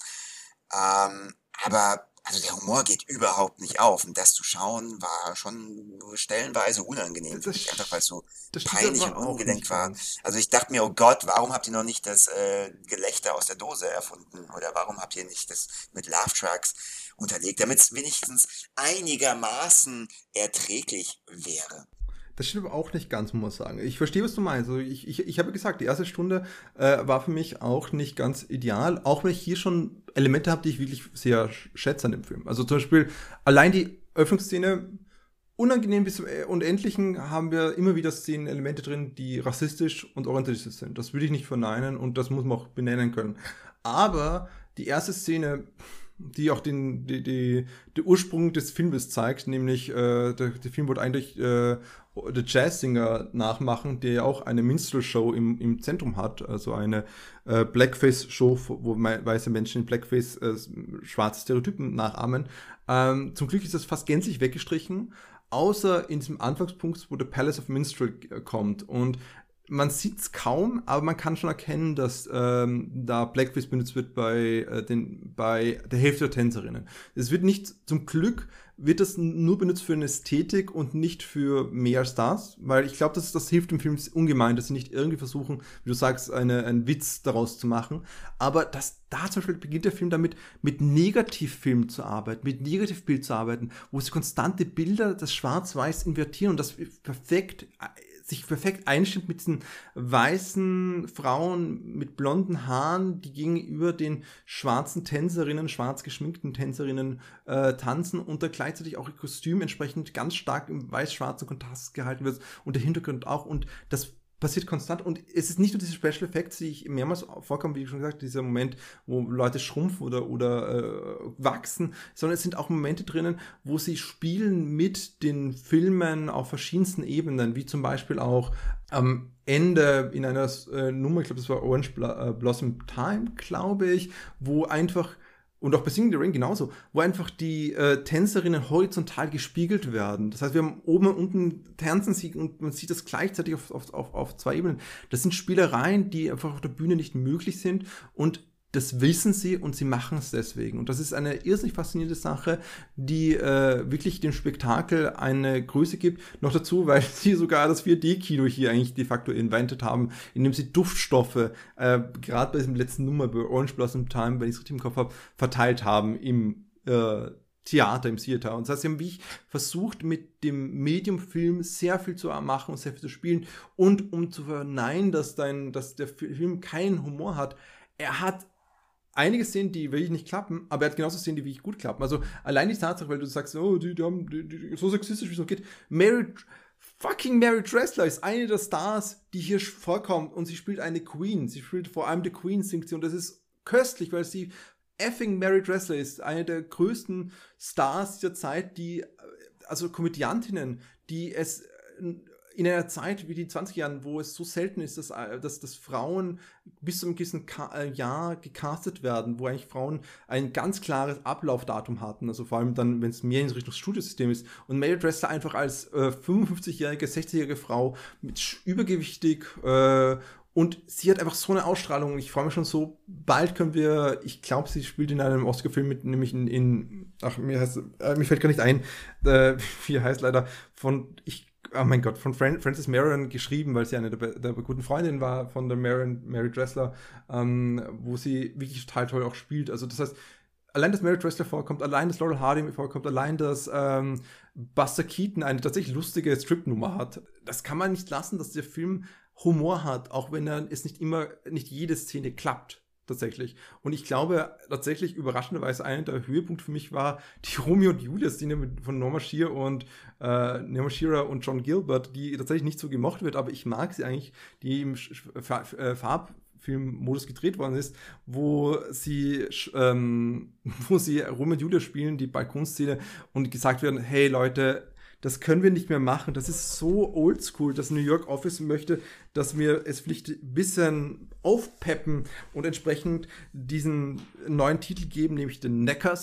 Ähm, aber also der Humor geht überhaupt nicht auf. Und das zu schauen war schon stellenweise unangenehm für Das, mich, einfach weil es so das stimmt peinlich und aber auch ungelenkt nicht war. ganz. Also ich dachte mir, oh Gott, warum habt ihr noch nicht das äh, Gelächter aus der Dose erfunden? Oder warum habt ihr nicht das mit Laugh Tracks unterlegt, damit es wenigstens einigermaßen erträglich wäre? Das stimmt aber auch nicht ganz, muss man sagen. Ich verstehe, was du meinst. Also ich, ich, ich habe gesagt, die erste Stunde äh, war für mich auch nicht ganz ideal, auch wenn ich hier schon Elemente habe, die ich wirklich sehr schätze an dem Film. Also zum Beispiel allein die Öffnungsszene, unangenehm bis zum Unendlichen haben wir immer wieder Szenen, Elemente drin, die rassistisch und orientalistisch sind. Das würde ich nicht verneinen und das muss man auch benennen können. Aber die erste Szene, die auch den, die, die, den Ursprung des Filmes zeigt, nämlich äh, der, der Film wollte eigentlich äh, The Jazz-Singer nachmachen, der ja auch eine Minstrel-Show im, im Zentrum hat, also eine äh, Blackface-Show, wo weiße Menschen in Blackface äh, schwarze Stereotypen nachahmen. Ähm, zum Glück ist das fast gänzlich weggestrichen, außer in diesem Anfangspunkt, wo der Palace of Minstrel kommt. Und man sieht es kaum, aber man kann schon erkennen, dass ähm, da Blackface benutzt wird bei, äh, den, bei der Hälfte der Tänzerinnen. Es wird nicht, zum Glück wird das nur benutzt für eine Ästhetik und nicht für mehr Stars, weil ich glaube, das, das hilft dem Film ungemein, dass sie nicht irgendwie versuchen, wie du sagst, eine, einen Witz daraus zu machen. Aber das, da zum Beispiel beginnt der Film damit, mit Negativfilm zu arbeiten, mit Negativbild zu arbeiten, wo sie konstante Bilder, das Schwarz-Weiß invertieren und das perfekt sich perfekt einstimmt mit diesen weißen Frauen mit blonden Haaren, die gegenüber den schwarzen Tänzerinnen, schwarz geschminkten Tänzerinnen äh, tanzen und da gleichzeitig auch ihr Kostüm entsprechend ganz stark im weiß-schwarzen Kontrast gehalten wird und der Hintergrund auch und das passiert konstant und es ist nicht nur diese Special Effects, die ich mehrmals vorkommen, wie schon gesagt, dieser Moment, wo Leute schrumpfen oder, oder äh, wachsen, sondern es sind auch Momente drinnen, wo sie spielen mit den Filmen auf verschiedensten Ebenen, wie zum Beispiel auch am Ende in einer äh, Nummer, ich glaube, das war Orange Bl- äh, Blossom Time, glaube ich, wo einfach und auch bei Singing in the Rain genauso, wo einfach die äh, Tänzerinnen horizontal gespiegelt werden. Das heißt, wir haben oben und unten tanzen sie und man sieht das gleichzeitig auf, auf, auf, auf zwei Ebenen. Das sind Spielereien, die einfach auf der Bühne nicht möglich sind und das wissen sie und sie machen es deswegen. Und das ist eine irrsinnig faszinierende Sache, die äh, wirklich dem Spektakel eine Größe gibt. Noch dazu, weil sie sogar das vier D-Kino hier eigentlich de facto invented haben, indem sie Duftstoffe, äh, gerade bei diesem letzten Nummer, bei Orange Blossom Time, wenn ich es richtig im Kopf habe, verteilt haben im äh, Theater, im Theater. Und das heißt, sie haben wie ich versucht, mit dem Medium-Film sehr viel zu machen und sehr viel zu spielen. Und um zu verneinen, dass, dein, dass der Film keinen Humor hat, er hat einige Szenen, die wirklich nicht klappen, aber er hat genauso Szenen, die wirklich gut klappen. Also allein die Tatsache, weil du sagst, oh, die, die haben die, die, so sexistisch, wie es so geht. Mary, fucking Mary Dressler ist eine der Stars, die hier vorkommt und sie spielt eine Queen. Sie spielt vor allem die Queen, singt sie und das ist köstlich, weil sie effing Mary Dressler ist, eine der größten Stars dieser Zeit, die, also Komödiantinnen, die es in einer Zeit wie die zwanziger Jahren, wo es so selten ist, dass, dass, dass Frauen bis zu einem gewissen Ka- Jahr gecastet werden, wo eigentlich Frauen ein ganz klares Ablaufdatum hatten, also vor allem dann, wenn es mehr in Richtung Studiosystem ist und Mary Dressler einfach als äh, fünfundfünfzigjährige, sechzigjährige Frau mit übergewichtig äh, und sie hat einfach so eine Ausstrahlung. Ich freue mich schon so, bald können wir, ich glaube, sie spielt in einem Oscar-Film mit, nämlich in, in ach, mir, heißt, äh, mir fällt gar nicht ein, äh, wie er heißt leider, von, ich oh mein Gott, von Fran- Frances Marion geschrieben, weil sie eine der, der guten Freundin war von der Marion, Mary Dressler, ähm, wo sie wirklich total toll auch spielt. Also das heißt, allein, dass Mary Dressler vorkommt, allein, dass Laurel Hardy vorkommt, allein, dass ähm, Buster Keaton eine tatsächlich lustige Strip-Nummer hat, das kann man nicht lassen, dass der Film Humor hat, auch wenn er es nicht immer, nicht jede Szene klappt. Tatsächlich. Und ich glaube, tatsächlich überraschenderweise einer der Höhepunkte für mich war die Romeo und Julia-Szene von Norma Shearer und äh, Norma Shearer und John Gilbert, die tatsächlich nicht so gemocht wird, aber ich mag sie eigentlich, die im Farbfilmmodus gedreht worden ist, wo sie ähm, wo sie Romeo und Julia spielen, die Balkonszene und gesagt werden, hey Leute, das können wir nicht mehr machen. Das ist so oldschool, dass New York Office möchte, dass wir es vielleicht ein bisschen aufpeppen und entsprechend diesen neuen Titel geben, nämlich den Neckers.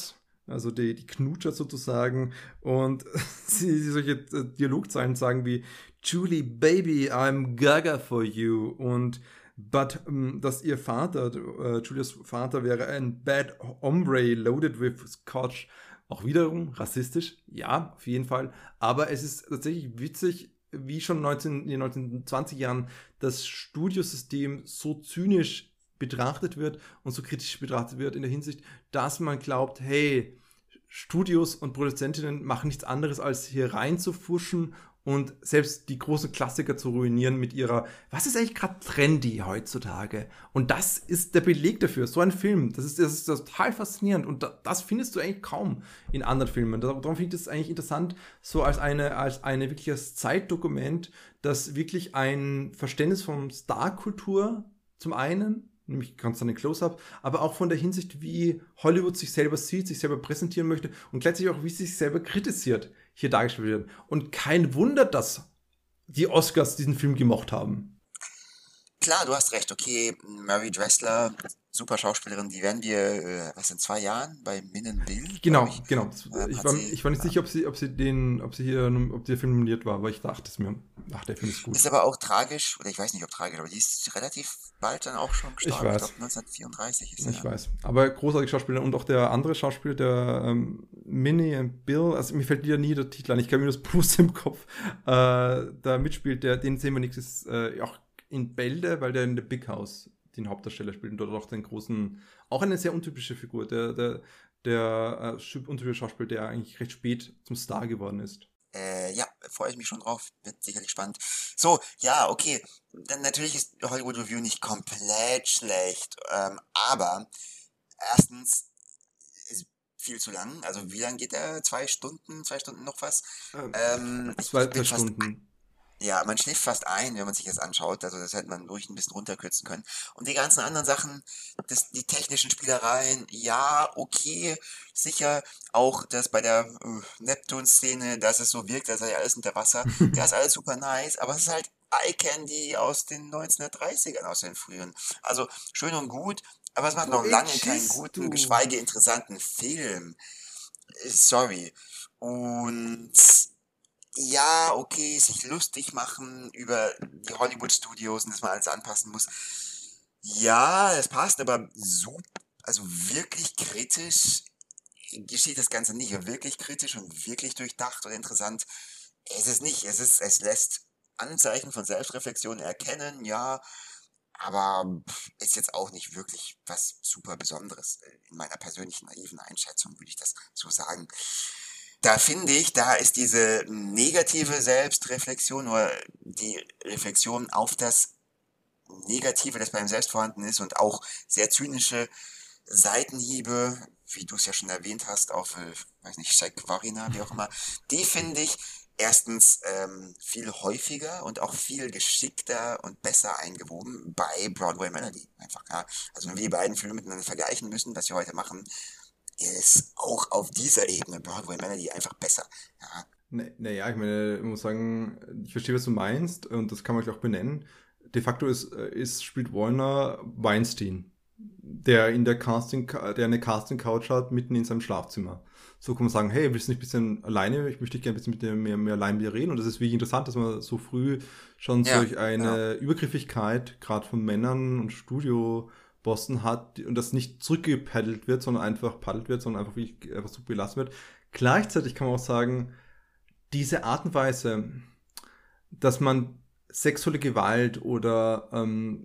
also die, die Knutscher sozusagen, und sie, sie solche äh, Dialogzeilen sagen wie Julie, Baby, I'm gaga for you, und but, um, dass ihr Vater, äh, Julias Vater wäre ein bad hombre loaded with scotch, auch wiederum rassistisch, ja, auf jeden Fall, aber es ist tatsächlich witzig, wie schon neunzehn, in den neunzehnhundertzwanzig Jahren das Studiosystem so zynisch betrachtet wird und so kritisch betrachtet wird in der Hinsicht, dass man glaubt, hey, Studios und Produzentinnen machen nichts anderes, als hier reinzufuschen und selbst die großen Klassiker zu ruinieren mit ihrer, was ist eigentlich gerade trendy heutzutage? Und das ist der Beleg dafür, so ein Film, das ist, das ist total faszinierend und das findest du eigentlich kaum in anderen Filmen. Darum finde ich das eigentlich interessant, so als eine, als eine wirkliches Zeitdokument, das wirklich ein Verständnis von Starkultur zum einen, nämlich ganz an den Close-Up, aber auch von der Hinsicht, wie Hollywood sich selber sieht, sich selber präsentieren möchte und gleichzeitig auch, wie sie sich selber kritisiert, hier dargestellt wird. Und kein Wunder, dass die Oscars diesen Film gemocht haben. Klar, du hast recht. Okay, Mary Dressler, super Schauspielerin, die werden wir, äh, was in zwei Jahren bei Min and Bill? Genau, ich. genau. Das, Ähm, ich, hat war, sie- ich war nicht sicher, ob sie, ob sie den, ob sie hier, ob der Film nominiert war, aber ich dachte es mir. Ach, der Film ist gut. Ist aber auch tragisch, oder ich weiß nicht, ob tragisch, aber die ist relativ bald dann auch schon gestorben. weiß. glaube neunzehnhundertvierunddreißig ist sie. Ich ja. weiß. Aber großartige Schauspieler und auch der andere Schauspieler, der ähm, Minnie and Bill, also mir fällt wieder nie der Titel an, ich kann mir das Brust im Kopf, äh, da mitspielt, der, den sehen wir nächstes, äh, auch in Bälde, weil der in The Big House den Hauptdarsteller spielt und dort auch den großen, auch eine sehr untypische Figur, der, der, der äh, untypische Schauspieler, der eigentlich recht spät zum Star geworden ist. Äh, ja, freue ich mich schon drauf. Wird sicherlich spannend. So, ja, okay. Dann natürlich ist Hollywood Review nicht komplett schlecht. Ähm, aber erstens ist viel zu lang. Also wie lang geht der? Zwei Stunden? Zwei Stunden noch was? Ähm, ich, Zwei, ich bin zwei fast Stunden. Ja, man schläft fast ein, wenn man sich das anschaut. Also das hätte man ruhig ein bisschen runterkürzen können. Und die ganzen anderen Sachen, das, die technischen Spielereien, ja, okay, sicher. Auch das bei der äh, Neptun-Szene, dass es so wirkt, als sei alles unter Wasser. Das ist alles super nice, aber es ist halt Eye Candy aus den neunzehnhundertdreißigern, aus den früheren. Also schön und gut, aber es macht Wo noch lange itchest keinen guten, du? geschweige interessanten Film. Äh, Sorry. Und ja, okay, sich lustig machen über die Hollywood-Studios und dass man alles anpassen muss. Ja, das passt, aber so, also wirklich kritisch geschieht das Ganze nicht. Wirklich kritisch und wirklich durchdacht und interessant. Es ist nicht, es ist, es lässt Anzeichen von Selbstreflexion erkennen, ja, aber pff, ist jetzt auch nicht wirklich was super Besonderes. In meiner persönlichen naiven Einschätzung würde ich das so sagen. Da finde ich, da ist diese negative Selbstreflexion oder die Reflexion auf das Negative, das bei ihm selbst vorhanden ist und auch sehr zynische Seitenhiebe, wie du es ja schon erwähnt hast, auf, äh, weiß nicht, Jack Warriner, wie auch immer, die finde ich erstens ähm, viel häufiger und auch viel geschickter und besser eingewoben bei Broadway Melody. Einfach, ja. Also wenn wir die beiden Filme miteinander vergleichen müssen, was wir heute machen, ist auch auf dieser Ebene Broadway Melody einfach besser. Ja. Naja, ich meine, ich muss sagen, ich verstehe, was du meinst und das kann man auch benennen. De facto ist, ist spielt Warner Weinstein, der in der Casting, der eine Casting-Couch hat, mitten in seinem Schlafzimmer. So kann man sagen, hey, willst du nicht ein bisschen alleine? Ich möchte dich gerne ein bisschen mit dir mehr, mehr allein mit dir reden. Und das ist wirklich interessant, dass man so früh schon Ja, solch eine genau. Übergriffigkeit, gerade von Männern und Studiobossen hat und das nicht zurückgepaddelt wird, sondern einfach paddelt wird, sondern einfach wirklich einfach so belassen wird. Gleichzeitig kann man auch sagen, diese Art und Weise, dass man sexuelle Gewalt oder ähm,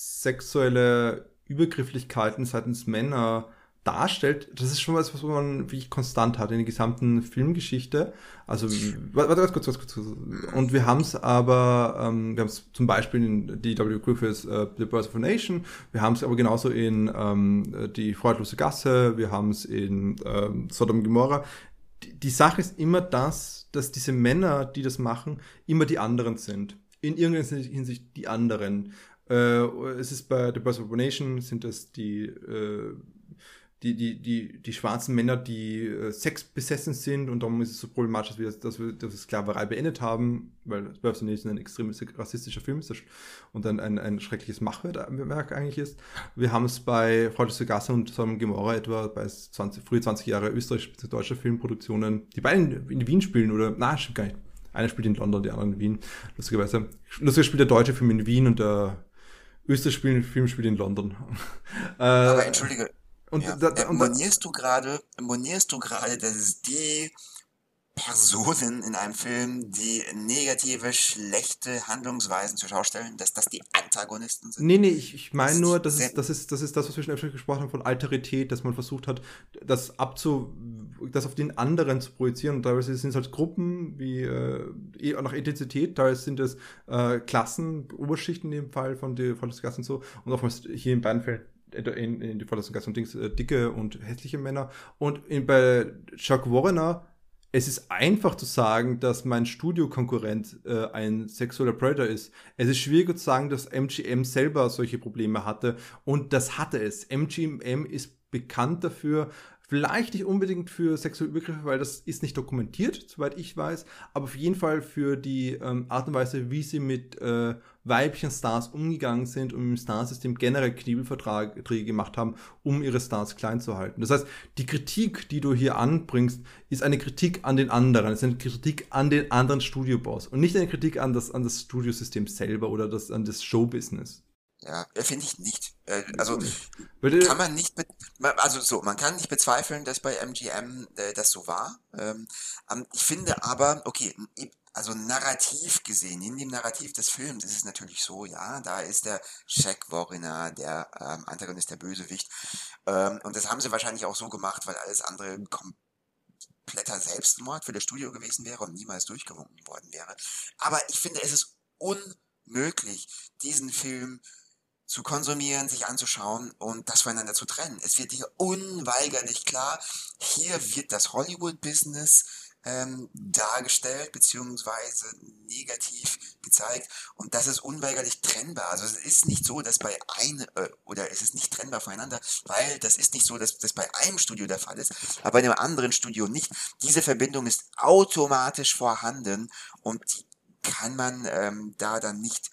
sexuelle Übergrifflichkeiten seitens Männer darstellt, das ist schon was, was man wirklich konstant hat in der gesamten Filmgeschichte. Also, warte, warte, kurz, kurz, kurz, kurz. Und wir haben es aber, ähm, wir haben es zum Beispiel in D W. Griffiths uh, The Birth of a Nation, wir haben es aber genauso in ähm, Die freudlose Gasse, wir haben es in ähm, Sodom und Gomorra. Die, die Sache ist immer das, dass diese Männer, die das machen, immer die anderen sind. In irgendeiner Hinsicht die anderen. Äh, es ist bei The Birth of a Nation sind es die, äh, die, die, die, die schwarzen Männer, die äh, sexbesessen sind und darum ist es so problematisch, dass wir, dass wir, dass wir Sklaverei beendet haben, weil zwölf ein extrem rassistischer Film ist und dann ein, ein schreckliches Machwerk eigentlich ist. Wir haben es bei Frau des Gasse und Sodom und Gomorra etwa bei zwanzig, frühe zwanzig Jahre österreichische bzw. deutsche Filmproduktionen, die beiden in Wien spielen oder, na, stimmt gar nicht. Einer spielt in London, der andere in Wien, lustigerweise. Lustigerweise spielt der deutsche Film in Wien und der österreichische Film spielt in London. äh, Aber entschuldige, Und ja. da, da, äh, und da, monierst du gerade, monierst du gerade, dass es die Personen in einem Film, die negative, schlechte Handlungsweisen zur Schau stellen, dass das die Antagonisten sind? nee, nee, ich, ich meine Das nur, das sind, ist, das ist, das ist das, was wir schon öfter gesprochen haben, von Alterität, dass man versucht hat, das abzu, das auf den anderen zu projizieren. Und teilweise sind es halt Gruppen, wie äh, nach Ethnizität, teilweise sind es äh, Klassen, Oberschichten in dem Fall von der von des Gassen so, und oftmals hier in beiden Fällen in, in die Vordersten Gassen und Dings, äh, dicke und hässliche Männer. Und in, bei Chuck Warrener, es ist einfach zu sagen, dass mein Studiokonkurrent äh, ein sexueller Predator ist. Es ist schwierig zu sagen, dass M G M selber solche Probleme hatte. Und das hatte es. M G M ist bekannt dafür, vielleicht nicht unbedingt für sexuelle Übergriffe, weil das ist nicht dokumentiert, soweit ich weiß, aber auf jeden Fall für die ähm, Art und Weise, wie sie mit äh, weiblichen Stars umgegangen sind und im Starsystem generell Knebelverträge gemacht haben, um ihre Stars klein zu halten. Das heißt, die Kritik, die du hier anbringst, ist eine Kritik an den anderen, ist eine Kritik an den anderen Studioboss und nicht eine Kritik an das, an das Studiosystem selber oder das, an das Showbusiness. Ja, äh, finde ich nicht. Äh, also Weil, kann man nicht, be ma- also so, man kann nicht bezweifeln, dass bei M G M äh, das so war. Ähm, ähm, ich finde aber, okay, n- also narrativ gesehen, in dem Narrativ des Films ist es natürlich so, ja, da ist der Jack Warrener, der ähm, Antagonist, der Bösewicht. Ähm, und das haben sie wahrscheinlich auch so gemacht, weil alles andere kompletter Selbstmord für das Studio gewesen wäre und niemals durchgewunken worden wäre. Aber ich finde, es ist unmöglich, diesen Film zu konsumieren, sich anzuschauen und das voneinander zu trennen. Es wird hier unweigerlich klar, hier wird das Hollywood-Business ähm, dargestellt, beziehungsweise negativ gezeigt und das ist unweigerlich trennbar. Also es ist nicht so, dass bei einem, äh, oder es ist nicht trennbar voneinander, weil das ist nicht so, dass das bei einem Studio der Fall ist, aber bei einem anderen Studio nicht. Diese Verbindung ist automatisch vorhanden und die kann man ähm, da dann nicht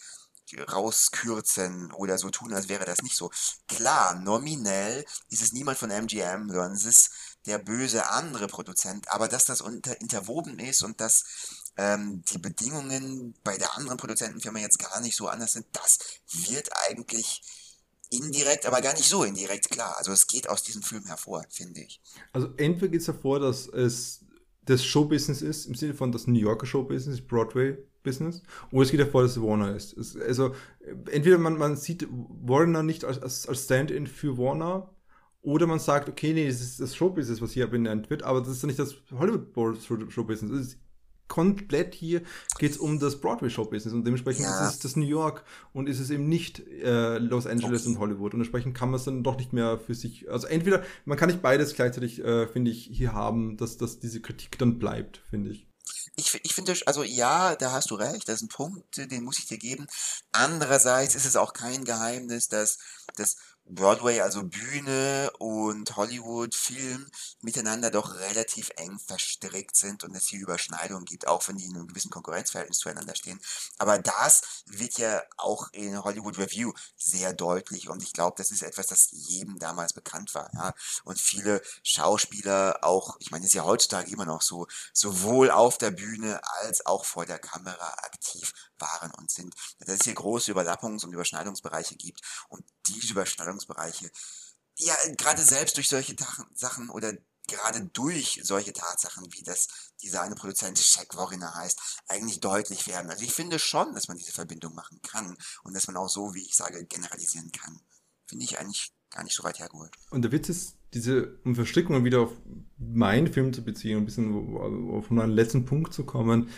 rauskürzen oder so tun, als wäre das nicht so. Klar, nominell ist es niemand von M G M, sondern es ist der böse andere Produzent, aber dass das unter interwoben ist und dass ähm, die Bedingungen bei der anderen Produzentenfirma jetzt gar nicht so anders sind, das wird eigentlich indirekt, aber gar nicht so indirekt klar. Also es geht aus diesem Film hervor, finde ich. Also entweder geht es hervor, dass es das Showbusiness ist, im Sinne von das New Yorker Showbusiness, Broadway-Business, oder es geht hervor, dass es Warner ist. Es, also entweder man, man sieht Warner nicht als, als, als Stand-in für Warner, oder man sagt, okay, nee, das ist das Showbusiness, was hier benannt wird, aber das ist doch nicht das Hollywood-Showbusiness. Das ist komplett hier geht es um das Broadway-Show-Business und dementsprechend Ja, ist es das New York und ist es eben nicht äh, Los Angeles okay. und Hollywood und entsprechend kann man es dann doch nicht mehr für sich, also entweder, man kann nicht beides gleichzeitig, äh, finde ich, hier haben, dass, dass diese Kritik dann bleibt, finde ich. Ich, fi- ich finde, also ja, da hast du recht, das ist ein Punkt, den muss ich dir geben. Andererseits ist es auch kein Geheimnis, dass das Broadway, also Bühne und Hollywood-Film miteinander doch relativ eng verstrickt sind und es hier Überschneidungen gibt, auch wenn die in einem gewissen Konkurrenzverhältnis zueinander stehen. Aber das wird ja auch in Hollywood Review sehr deutlich und ich glaube, das ist etwas, das jedem damals bekannt war, ja. Und viele Schauspieler auch, ich meine, das ist ja heutzutage immer noch so, sowohl auf der Bühne als auch vor der Kamera aktiv waren und sind. Dass es hier große Überlappungs- und Überschneidungsbereiche gibt und diese Überschneidungsbereiche, ja, gerade selbst durch solche Tachen, Sachen oder gerade durch solche Tatsachen, wie das dieser eine Produzent Jack Warrener heißt, eigentlich deutlich werden. Also ich finde schon, dass man diese Verbindung machen kann und dass man auch so, wie ich sage, generalisieren kann. Finde ich eigentlich gar nicht so weit hergeholt. Und der Witz ist, diese, um Verstrickungen wieder auf meinen Film zu beziehen, ein bisschen auf meinen letzten Punkt zu kommen,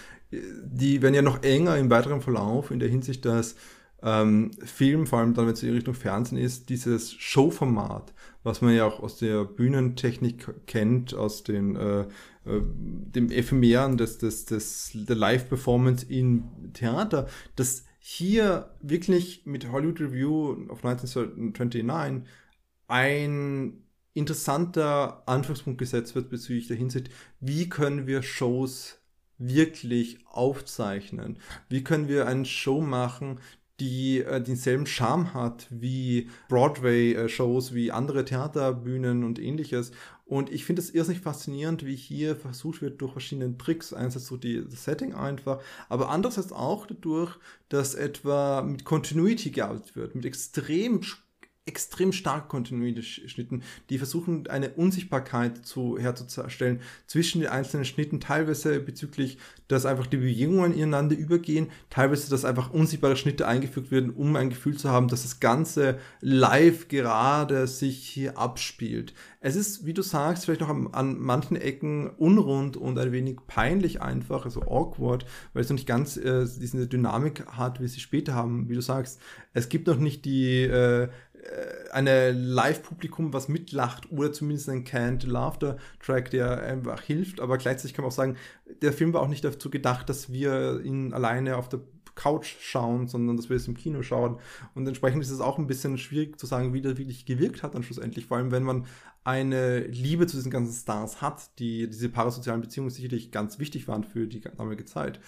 die werden ja noch enger im weiteren Verlauf in der Hinsicht, dass ähm, Film, vor allem dann, wenn es in Richtung Fernsehen ist, dieses Showformat, was man ja auch aus der Bühnentechnik kennt, aus den äh, äh, dem Ephemeren des, des, des, der Live-Performance im Theater, das hier wirklich mit Hollywood Review of neunzehnhundertneunundneunzig ein interessanter Anfangspunkt gesetzt wird bezüglich der Hinsicht, wie können wir Shows wirklich aufzeichnen? Wie können wir eine Show machen, die äh, denselben Charme hat wie Broadway-Shows, wie andere Theaterbühnen und ähnliches. Und ich finde es irrsinnig faszinierend, wie hier versucht wird, durch verschiedene Tricks, einerseits so die, das Setting einfach, aber andererseits auch dadurch, dass etwa mit Continuity gearbeitet wird, mit extrem extrem stark Continuity-Schnitten, die versuchen, eine Unsichtbarkeit zu, herzustellen zwischen den einzelnen Schnitten, teilweise bezüglich, dass einfach die Bewegungen ineinander übergehen, teilweise, dass einfach unsichtbare Schnitte eingefügt werden, um ein Gefühl zu haben, dass das Ganze live gerade sich hier abspielt. Es ist, wie du sagst, vielleicht noch an, an manchen Ecken unrund und ein wenig peinlich einfach, also awkward, weil es noch nicht ganz äh, diese Dynamik hat, wie sie später haben, wie du sagst. Es gibt noch nicht die äh, eine Live-Publikum, was mitlacht oder zumindest ein Canned Laughter-Track, der einfach hilft, aber gleichzeitig kann man auch sagen, der Film war auch nicht dazu gedacht, dass wir ihn alleine auf der Couch schauen, sondern dass wir es im Kino schauen und entsprechend ist es auch ein bisschen schwierig zu sagen, wie der wirklich gewirkt hat dann schlussendlich, vor allem wenn man eine Liebe zu diesen ganzen Stars hat, die diese parasozialen Beziehungen sicherlich ganz wichtig waren für die damalige Zeit.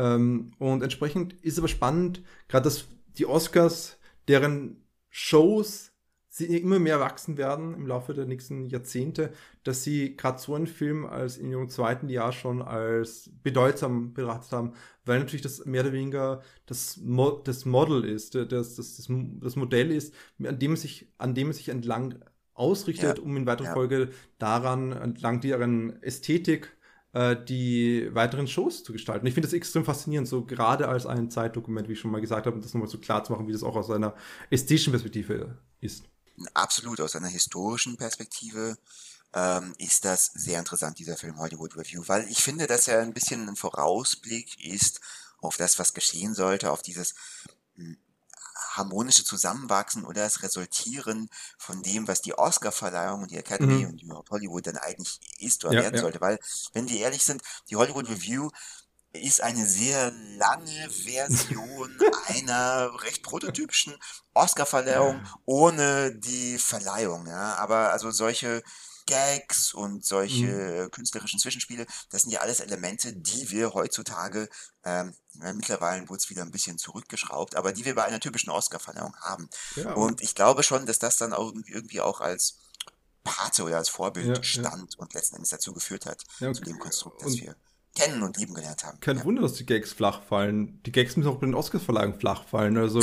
Und entsprechend ist aber spannend, gerade dass die Oscars, deren Shows sie immer mehr wachsen werden im Laufe der nächsten Jahrzehnte, dass sie gerade so einen Film als in ihrem zweiten Jahr schon als bedeutsam betrachtet haben, weil natürlich das mehr oder weniger das, Mo- das Model ist, das, das, das, das Modell ist, an dem es sich, an dem es sich entlang ausrichtet, Ja, um in weiterer ja. Folge daran, entlang deren Ästhetik, äh, die weiteren Shows zu gestalten. Ich finde das extrem faszinierend, so gerade als ein Zeitdokument, wie ich schon mal gesagt habe, und das nochmal so klar zu machen, wie das auch aus einer ästhetischen Perspektive ist. Absolut, aus einer historischen Perspektive ähm, ist das sehr interessant, dieser Film Hollywood Review, weil ich finde, dass er ein bisschen ein Vorausblick ist auf das, was geschehen sollte, auf dieses mh, harmonische Zusammenwachsen oder das Resultieren von dem, was die Oscar-Verleihung und die Academy Mhm. und überhaupt Hollywood dann eigentlich ist oder Ja, werden ja. sollte, weil, wenn wir ehrlich sind, die Hollywood Review ist eine sehr lange Version einer recht prototypischen Oscar-Verleihung ohne die Verleihung, ja. Aber also solche Gags und Mhm. solche künstlerischen Zwischenspiele, das sind ja alles Elemente, die wir heutzutage, ähm, ja, mittlerweile wurde es wieder ein bisschen zurückgeschraubt, aber die wir bei einer typischen Oscar-Verleihung haben. Ja, und Und ich glaube schon, dass das dann auch irgendwie irgendwie auch als Pate oder als Vorbild ja, ja. stand und letzten Endes dazu geführt hat, Ja, zu und, dem Konstrukt, das und wir kennen und lieben gelernt haben. kein Ja. Wunder, dass die Gags flach fallen. Die Gags müssen auch bei den Oscars-Verlagen flach fallen, also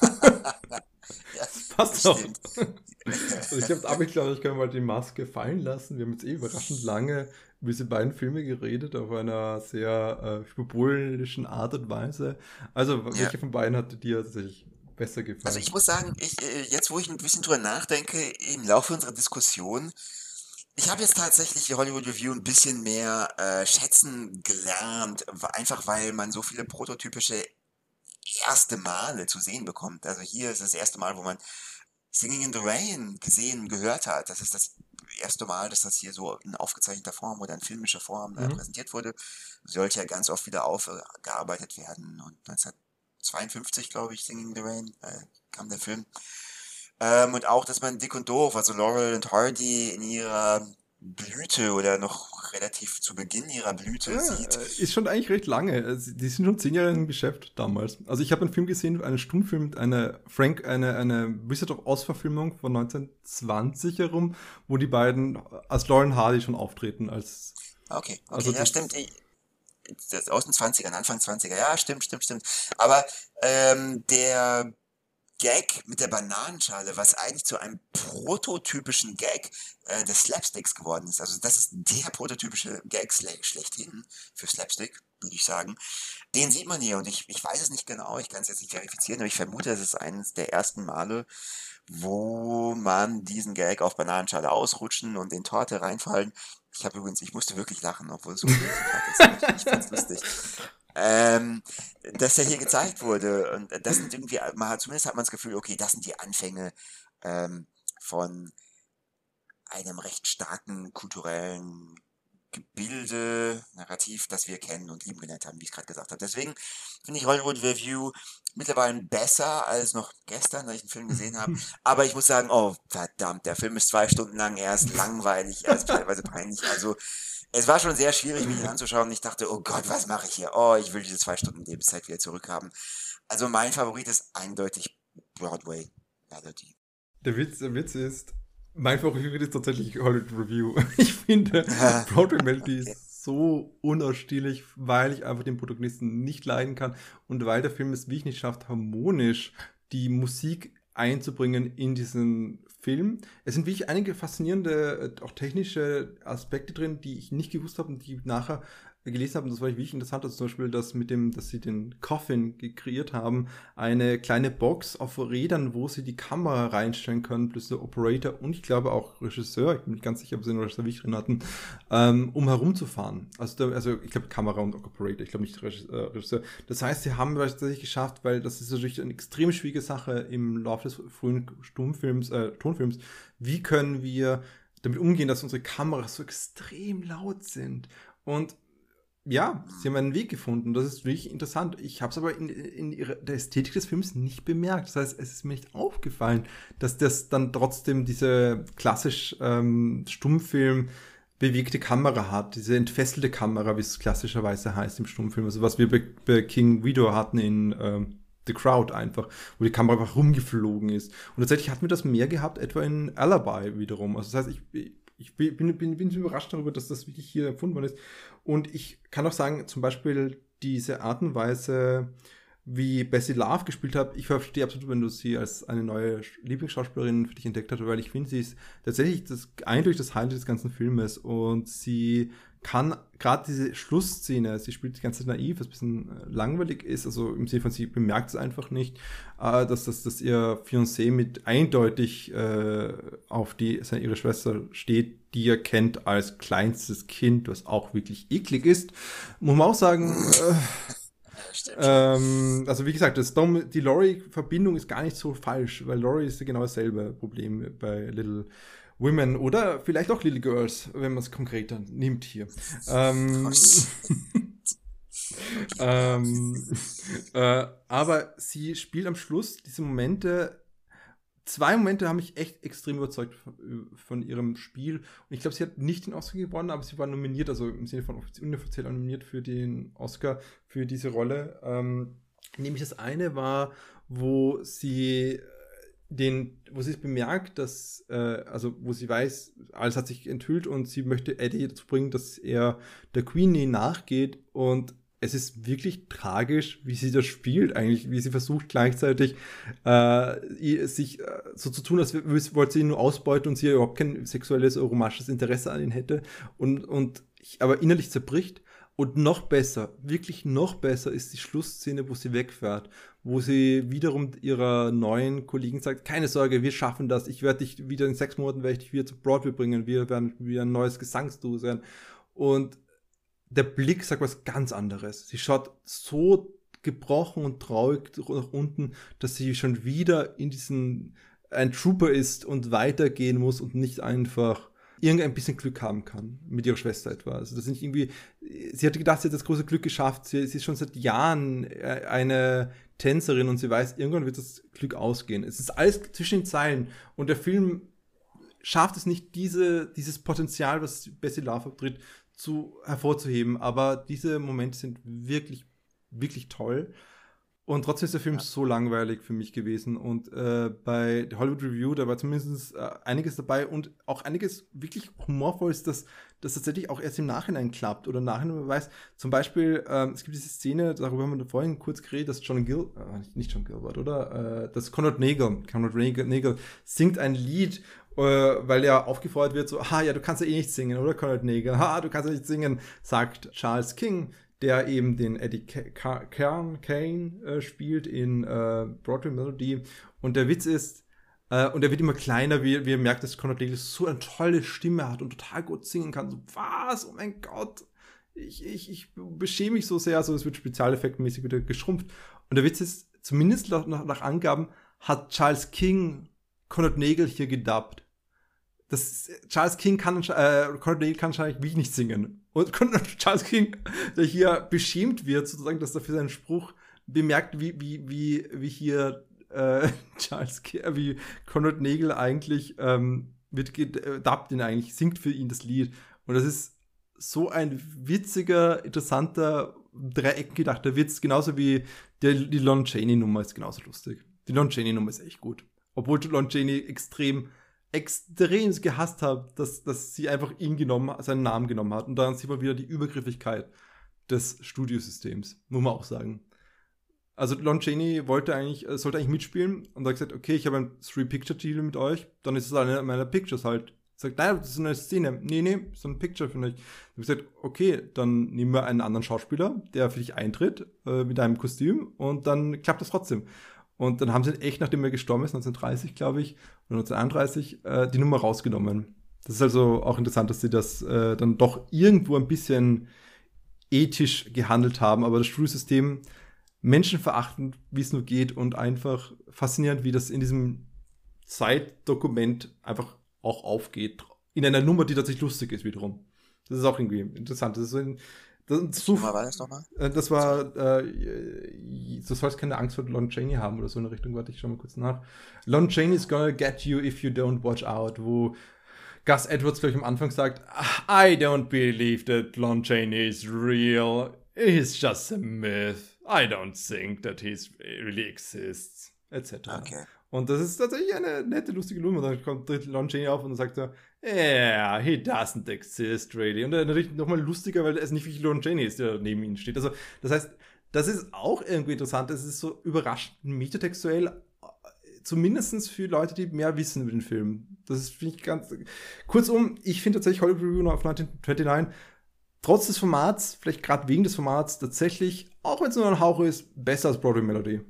Ja, passt das doch. stimmt. Also ich glaube, aber ich glaube, ich kann mal die Maske fallen lassen. Wir haben jetzt eh überraschend lange über diese beiden Filme geredet, auf einer sehr äh, hyperbolischen Art und Weise. Also, Ja. welche von beiden hat dir tatsächlich besser Also gefallen? ich muss sagen, ich, äh, jetzt wo ich ein bisschen drüber nachdenke, im Laufe unserer Diskussion, ich habe jetzt tatsächlich die Hollywood Review ein bisschen mehr äh, schätzen gelernt, wa- einfach weil man so viele prototypische erste Male zu sehen bekommt. Also hier ist das erste Mal, wo man Singing in the Rain gesehen, gehört hat. Das ist das erste Mal, dass das hier so in aufgezeichneter Form oder in filmischer Form äh, Mhm. präsentiert wurde. Sollte ja ganz oft wieder aufgearbeitet werden. Und neunzehnhundertzweiundfünfzig, glaube ich, Singing in the Rain, äh, kam der Film. Ähm, und auch, dass man Dick und Doof, also Laurel und Hardy in ihrer Blüte oder noch relativ zu Beginn ihrer Blüte Ja, sieht. äh, ist schon eigentlich recht lange. Also, die sind schon zehn Jahre im Geschäft damals. Also ich habe einen Film gesehen, einen Stummfilm, eine Frank, eine, eine Wizard of Oz-Verfilmung von neunzehnhundertzwanzig herum, wo die beiden als Lauren Hardy schon auftreten. Als, Okay, also okay, ja, stimmt. das. Ich, das aus den Zwanzigern, Anfang Zwanziger, ja, stimmt, stimmt, stimmt. Aber ähm, der Gag mit der Bananenschale, was eigentlich zu einem prototypischen Gag äh, des Slapsticks geworden ist. Also das ist der prototypische Gag schle- schlechthin für Slapstick, würde ich sagen. Den sieht man hier und ich, ich weiß es nicht genau, ich kann es jetzt nicht verifizieren, aber ich vermute, es ist eines der ersten Male, wo man diesen Gag auf Bananenschale ausrutschen und in Torte reinfallen. Ich habe übrigens, ich musste wirklich lachen, obwohl es unbedingt ist. Ich, ich fand's lustig. Ähm, dass er hier gezeigt wurde. Und das sind irgendwie, man hat, zumindest hat man das Gefühl, okay, das sind die Anfänge ähm, von einem recht starken kulturellen Gebilde, Narrativ, das wir kennen und lieben gelernt haben, wie ich gerade gesagt habe. Deswegen finde ich Hollywood Review mittlerweile besser als noch gestern, als ich den Film gesehen habe. Aber ich muss sagen, oh verdammt, der Film ist zwei Stunden lang, er ist langweilig, er ist teilweise peinlich. Also es war schon sehr schwierig, mich ihn anzuschauen. Ich dachte, oh Gott, was mache ich hier? Oh, ich will diese zwei Stunden Lebenszeit wieder zurückhaben. Also mein Favorit ist eindeutig Broadway Melody. Der Witz, der Witz ist, mein Favorit ist tatsächlich Hollywood Review. Ich finde, Broadway Melody Okay. ist so unausstehlich, weil ich einfach den Protagonisten nicht leiden kann und weil der Film es wirklich nicht schafft, harmonisch die Musik einzubringen in diesen Film. Es sind wirklich einige faszinierende, äh, auch technische Aspekte drin, die ich nicht gewusst habe und die ich nachher gelesen habe. Und das war wirklich interessant, also zum Beispiel das mit dem, dass sie den Coffin kreiert haben, eine kleine Box auf Rädern, wo sie die Kamera reinstellen können, plus der Operator und ich glaube auch Regisseur, ich bin nicht ganz sicher, ob sie einen Regisseur wirklich drin hatten, ähm, um herumzufahren. Also, da, also ich glaube Kamera und Operator, ich glaube nicht Regisseur. Das heißt, sie haben es tatsächlich geschafft, weil das ist natürlich eine extrem schwierige Sache im Laufe des frühen Stummfilms, äh, Tonfilms. Wie können wir damit umgehen, dass unsere Kameras so extrem laut sind? Und ja, sie haben einen Weg gefunden. Das ist wirklich interessant. Ich habe es aber in, in ihrer, der Ästhetik des Films nicht bemerkt. Das heißt, es ist mir nicht aufgefallen, dass das dann trotzdem diese klassisch ähm, Stummfilm bewegte Kamera hat, diese entfesselte Kamera, wie es klassischerweise heißt im Stummfilm. Also was wir bei, bei King Vidor hatten in ähm, The Crowd einfach, wo die Kamera einfach rumgeflogen ist. Und tatsächlich hatten wir das mehr gehabt, etwa in Alibi wiederum. Also das heißt, ich Ich bin, bin, bin überrascht darüber, dass das wirklich hier erfunden worden ist. Und ich kann auch sagen, zum Beispiel diese Art und Weise, wie Bessie Love gespielt hat, ich verstehe absolut, wenn du sie als eine neue Lieblingsschauspielerin für dich entdeckt hast, weil ich finde, sie ist tatsächlich das, eindeutig das Highlight des ganzen Filmes und sie kann gerade diese Schlussszene, sie spielt die ganze Zeit naiv, was ein bisschen langweilig ist, also im Sinne von, sie bemerkt es einfach nicht, äh, dass, dass, dass ihr Fiancé mit eindeutig äh, auf die, seine, ihre Schwester steht, die er kennt als kleinstes Kind, was auch wirklich eklig ist. Muss man auch sagen, äh, ähm, also wie gesagt, das Dom, die Laurie-Verbindung ist gar nicht so falsch, weil Laurie ist ja genau dasselbe Problem bei Little Women oder vielleicht auch Little Girls, wenn man es konkreter nimmt hier. Ähm, ähm, äh, aber sie spielt am Schluss diese Momente. Zwei Momente haben mich echt extrem überzeugt von, von ihrem Spiel. Und ich glaube, sie hat nicht den Oscar gewonnen, aber sie war nominiert, also im Sinne von unoffiziell nominiert für den Oscar für diese Rolle. Ähm, nämlich das eine war, wo sie den, wo sie es bemerkt, dass, äh, also wo sie weiß, alles hat sich enthüllt und sie möchte Eddie dazu bringen, dass er der Queenie nachgeht und es ist wirklich tragisch, wie sie das spielt eigentlich, wie sie versucht gleichzeitig äh, sich äh, so zu tun, als wollte sie ihn nur ausbeuten und sie überhaupt kein sexuelles oder romantisches Interesse an ihn hätte und, und aber innerlich zerbricht. Und noch besser, wirklich noch besser ist die Schlussszene, wo sie wegfährt, wo sie wiederum ihrer neuen Kollegen sagt, keine Sorge, wir schaffen das, ich werde dich wieder in sechs Monaten werde ich dich wieder zu Broadway bringen, wir werden wieder ein neues Gesangsduo sein. Und der Blick sagt was ganz anderes. Sie schaut so gebrochen und traurig nach unten, dass sie schon wieder in diesen, ein Trooper ist und weitergehen muss und nicht einfach irgendein bisschen Glück haben kann mit ihrer Schwester etwa. Also das sind irgendwie, sie hatte gedacht, sie hat das große Glück geschafft. Sie, sie ist schon seit Jahren eine Tänzerin und sie weiß, irgendwann wird das Glück ausgehen. Es ist alles zwischen den Zeilen und der Film schafft es nicht, diese, dieses Potenzial, was Bessie Love abtritt, zu hervorzuheben. Aber diese Momente sind wirklich, wirklich toll. Und trotzdem ist der Film ja. so langweilig für mich gewesen. Und äh, bei Hollywood Review, da war zumindest äh, einiges dabei und auch einiges wirklich humorvolles, dass das tatsächlich auch erst im Nachhinein klappt oder im Nachhinein man weiß. Zum Beispiel, ähm, es gibt diese Szene, darüber haben wir vorhin kurz geredet, dass John Gil, äh, nicht John Gilbert, oder? Äh, dass Conrad Nagel, Conrad Nagel singt ein Lied, äh, weil er aufgefordert wird, so, ah ja, du kannst ja eh nicht singen, oder Conrad Nagel? Ha, du kannst ja nicht singen, sagt Charles King, der eben den Eddie Kern Kane äh, spielt in äh, Broadway Melody. Und der Witz ist, äh, und er wird immer kleiner, wie, wie er merkt, dass Conrad Nagel so eine tolle Stimme hat und total gut singen kann. So, was? Oh mein Gott! Ich, ich, ich beschäme mich so sehr, so es wird spezialeffektmäßig wieder geschrumpft. Und der Witz ist, zumindest nach, nach Angaben, hat Charles King Conrad Nagel hier gedubbt. das, Charles King kann, äh, Conrad Neil kann wahrscheinlich wie nicht singen. Und Charles King, der hier beschämt wird, sozusagen, dass er für seinen Spruch bemerkt, wie, wie, wie, wie hier äh, Charles King, äh, wie Conrad Nagel eigentlich ähm, wird gedubbt, ihn eigentlich singt für ihn das Lied. Und das ist so ein witziger, interessanter, Dreieck gedachter Witz, genauso wie der, die Lon Chaney-Nummer ist genauso lustig. Die Lon Chaney-Nummer ist echt gut. Obwohl Lon Chaney extrem, extrem gehasst hat, dass, dass sie einfach ihn genommen, seinen Namen genommen hat. Und dann sieht man wieder die Übergriffigkeit des Studiosystems, muss man auch sagen. Also Lon Chaney wollte eigentlich, sollte eigentlich mitspielen und hat gesagt, okay, ich habe ein Three-Picture-Deal mit euch, dann ist es eine meiner Pictures halt. Sagt, nein, das ist eine Szene. Nee, nee, so ein Picture für euch. Ich habe gesagt, okay, dann nehmen wir einen anderen Schauspieler, der für dich eintritt, äh, mit einem Kostüm und dann klappt das trotzdem. Und dann haben sie echt, nachdem er gestorben ist, neunzehnhundertdreißig, glaube ich, oder neunzehnhunderteinunddreißig, äh, die Nummer rausgenommen. Das ist also auch interessant, dass sie das äh, dann doch irgendwo ein bisschen ethisch gehandelt haben, aber das Studiosystem menschenverachtend, wie es nur geht und einfach faszinierend, wie das in diesem Zeitdokument einfach auch aufgeht. In einer Nummer, die tatsächlich lustig ist wiederum. Das ist auch irgendwie interessant. Das ist so ein, das, so, Nummer war das nochmal? Das war, äh, du sollst keine Angst vor Lon Chaney haben oder so in der Richtung. Warte, ich schau mal kurz nach. Lon Chaney's gonna get you if you don't watch out, wo Gus Edwards, glaube ich, am Anfang sagt, I don't believe that Lon Chaney is real. He's just a myth. I don't think that he really exists. Etc. Okay. Und das ist tatsächlich eine nette, lustige Nummer. Dann kommt Lon Chaney auf und dann sagt er, yeah, he doesn't exist, really. Und dann natürlich nochmal lustiger, weil es nicht wirklich Lon Chaney ist, der neben ihm steht. Also, das heißt, das ist auch irgendwie interessant. Es ist so überraschend metatextuell, zumindest für Leute, die mehr wissen über den Film. Das ist, finde ich, ganz. Kurzum, ich finde tatsächlich Hollywood Review of neunzehnhundertneunundneunzig trotz des Formats, vielleicht gerade wegen des Formats, tatsächlich, auch wenn es nur ein Hauch ist, besser als Broadway Melody.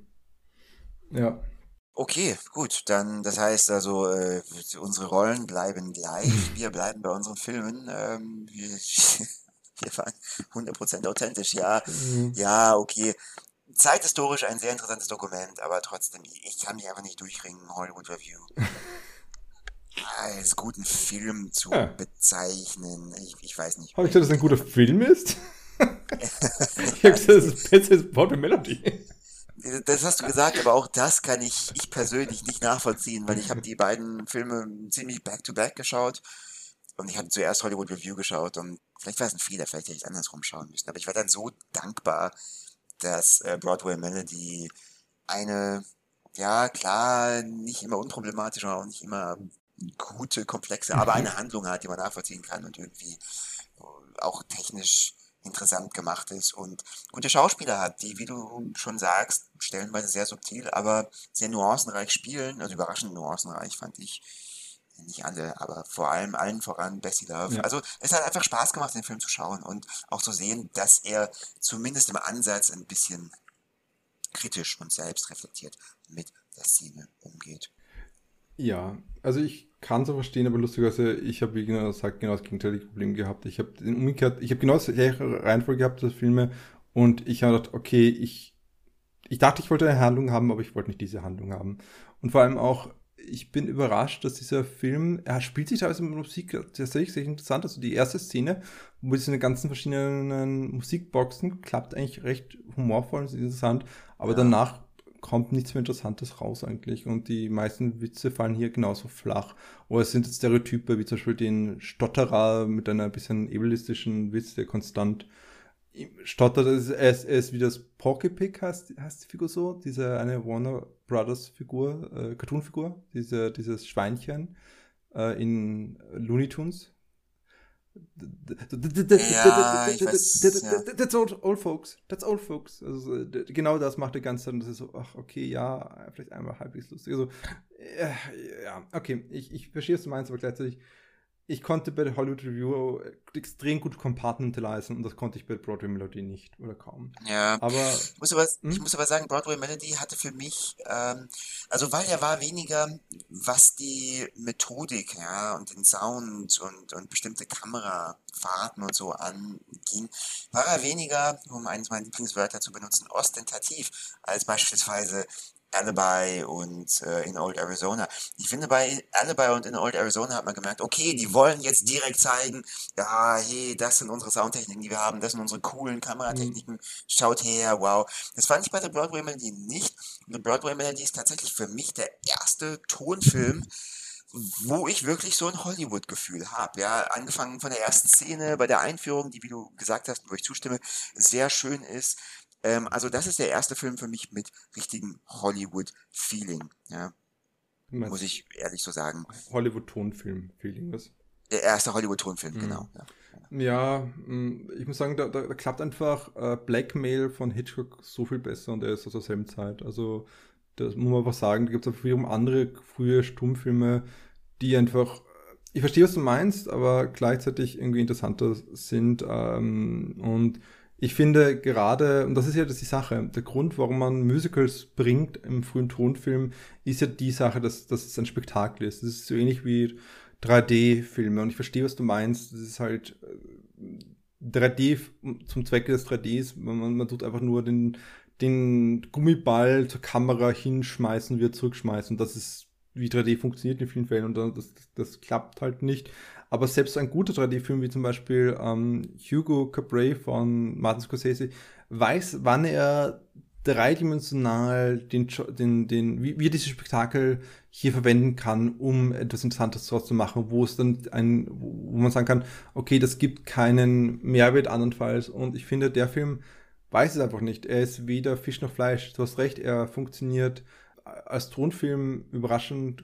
Ja. Okay, gut, dann das heißt also, äh, unsere Rollen bleiben gleich, wir bleiben bei unseren Filmen, ähm, wir, wir waren hundert Prozent authentisch, ja, Mhm. ja, okay. Zeithistorisch ein sehr interessantes Dokument, aber trotzdem, ich kann mich einfach nicht durchringen, Hollywood Review als guten Film zu Ja. bezeichnen. Ich, ich weiß nicht. Habe ich gesagt, dass es ein guter Film ist? Ich habe gesagt, das ist besser als Broadway Melody. Das hast du gesagt, aber auch das kann ich, ich persönlich nicht nachvollziehen, weil ich habe die beiden Filme ziemlich back-to-back geschaut und ich hatte zuerst Hollywood Review geschaut und vielleicht war es ein Fehler, vielleicht hätte ich es andersrum schauen müssen, aber ich war dann so dankbar, dass äh, Broadway Melody eine, ja klar, nicht immer unproblematisch und auch nicht immer gute, komplexe, aber eine Handlung hat, die man nachvollziehen kann und irgendwie auch technisch interessant gemacht ist und gute Schauspieler hat, die, wie du schon sagst, stellenweise sehr subtil, aber sehr nuancenreich spielen, also überraschend nuancenreich fand ich, nicht alle, aber vor allem allen voran Bessie Love. Ja. Also es hat einfach Spaß gemacht, den Film zu schauen und auch zu sehen, dass er zumindest im Ansatz ein bisschen kritisch und selbstreflektiert mit der Szene umgeht. Ja, also ich kann es auch verstehen, aber lustigerweise, ich habe, wie genau gesagt, genau das gegenteilige Problem gehabt. Ich habe den umgekehrt, ich habe genau die gleiche Reihenfolge gehabt, das Filme, und ich habe gedacht, okay, ich, ich dachte, ich wollte eine Handlung haben, aber ich wollte nicht diese Handlung haben. Und vor allem auch, ich bin überrascht, dass dieser Film, er spielt sich teilweise mit Musik tatsächlich sehr interessant. Also die erste Szene, wo diese ganzen verschiedenen Musikboxen, klappt eigentlich recht humorvoll und ist interessant, aber Ja. danach kommt nichts mehr Interessantes raus eigentlich und die meisten Witze fallen hier genauso flach. Oder es sind jetzt Stereotype, wie zum Beispiel den Stotterer mit einer bisschen ableistischen Witz, der konstant stottert. Er ist, er ist wie das Porky Pig, heißt, heißt die Figur so, diese eine Warner Brothers Figur, äh, Cartoon-Figur, diese, dieses Schweinchen äh, in Looney Tunes. Ja, ich weiß, ja. That's old, old folks. That's old folks. Also, d- genau das macht die ganze Zeit und das ist so, ach, okay, ja, vielleicht einmal halbwegs lustig. Also, äh, ja, okay, ich, ich verstehe, was du meinst, aber gleichzeitig, ich konnte bei der Hollywood Review extrem gut compartmentalisieren und das konnte ich bei Broadway Melody nicht oder kaum. Ja, Aber, ich muss aber, ich hm? muss aber sagen, Broadway Melody hatte für mich, ähm, also weil er war weniger, was die Methodik, ja, und den Sound und, und bestimmte Kamerafahrten und so anging, war er weniger, um eines meiner Lieblingswörter zu benutzen, ostentativ, als beispielsweise Alibi und äh, In Old Arizona. Ich finde, bei Alibi und In Old Arizona hat man gemerkt, okay, die wollen jetzt direkt zeigen, ja, hey, das sind unsere Soundtechniken, die wir haben, das sind unsere coolen Kameratechniken, schaut her, wow. Das fand ich bei der Broadway Melody nicht. Und The Broadway Melody ist tatsächlich für mich der erste Tonfilm, wo ich wirklich so ein Hollywood-Gefühl habe. Ja, angefangen von der ersten Szene, bei der Einführung, die, wie du gesagt hast, wo ich zustimme, sehr schön ist. Ähm, also das ist der erste Film für mich mit richtigem Hollywood-Feeling. Ja, Du muss meinst ich ehrlich so sagen. Hollywood-Tonfilm-Feeling, was? Der erste Hollywood-Tonfilm, Mhm. genau. Ja. Ja, mh, ich muss sagen, da, da, da klappt einfach äh, Blackmail von Hitchcock so viel besser und er ist aus derselben Zeit. Also, das muss man einfach sagen, da gibt es auch wiederum andere frühe Stummfilme, die einfach, ich verstehe, was du meinst, aber gleichzeitig irgendwie interessanter sind. Ähm, und ich finde gerade, und das ist ja das die Sache, der Grund, warum man Musicals bringt im frühen Tonfilm, ist ja die Sache, dass, dass es ein Spektakel ist. Das ist so ähnlich wie drei D-Filme. Und ich verstehe, was du meinst. Das ist halt äh, drei D f- zum Zwecke des drei Ds. Man, man tut einfach nur den, den Gummiball zur Kamera hinschmeißen, wieder zurückschmeißen. Das ist, wie drei D funktioniert in vielen Fällen. Und dann- das, das, das klappt halt nicht. Aber selbst ein guter drei D-Film, wie zum Beispiel ähm, Hugo Cabret von Martin Scorsese, weiß, wann er dreidimensional den, Jo- den, den, wie, wie er dieses Spektakel hier verwenden kann, um etwas Interessantes daraus zu machen, wo es dann ein, wo man sagen kann, okay, das gibt keinen Mehrwert andernfalls. Und ich finde, der Film weiß es einfach nicht. Er ist weder Fisch noch Fleisch. Du hast recht, er funktioniert als Tonfilm überraschend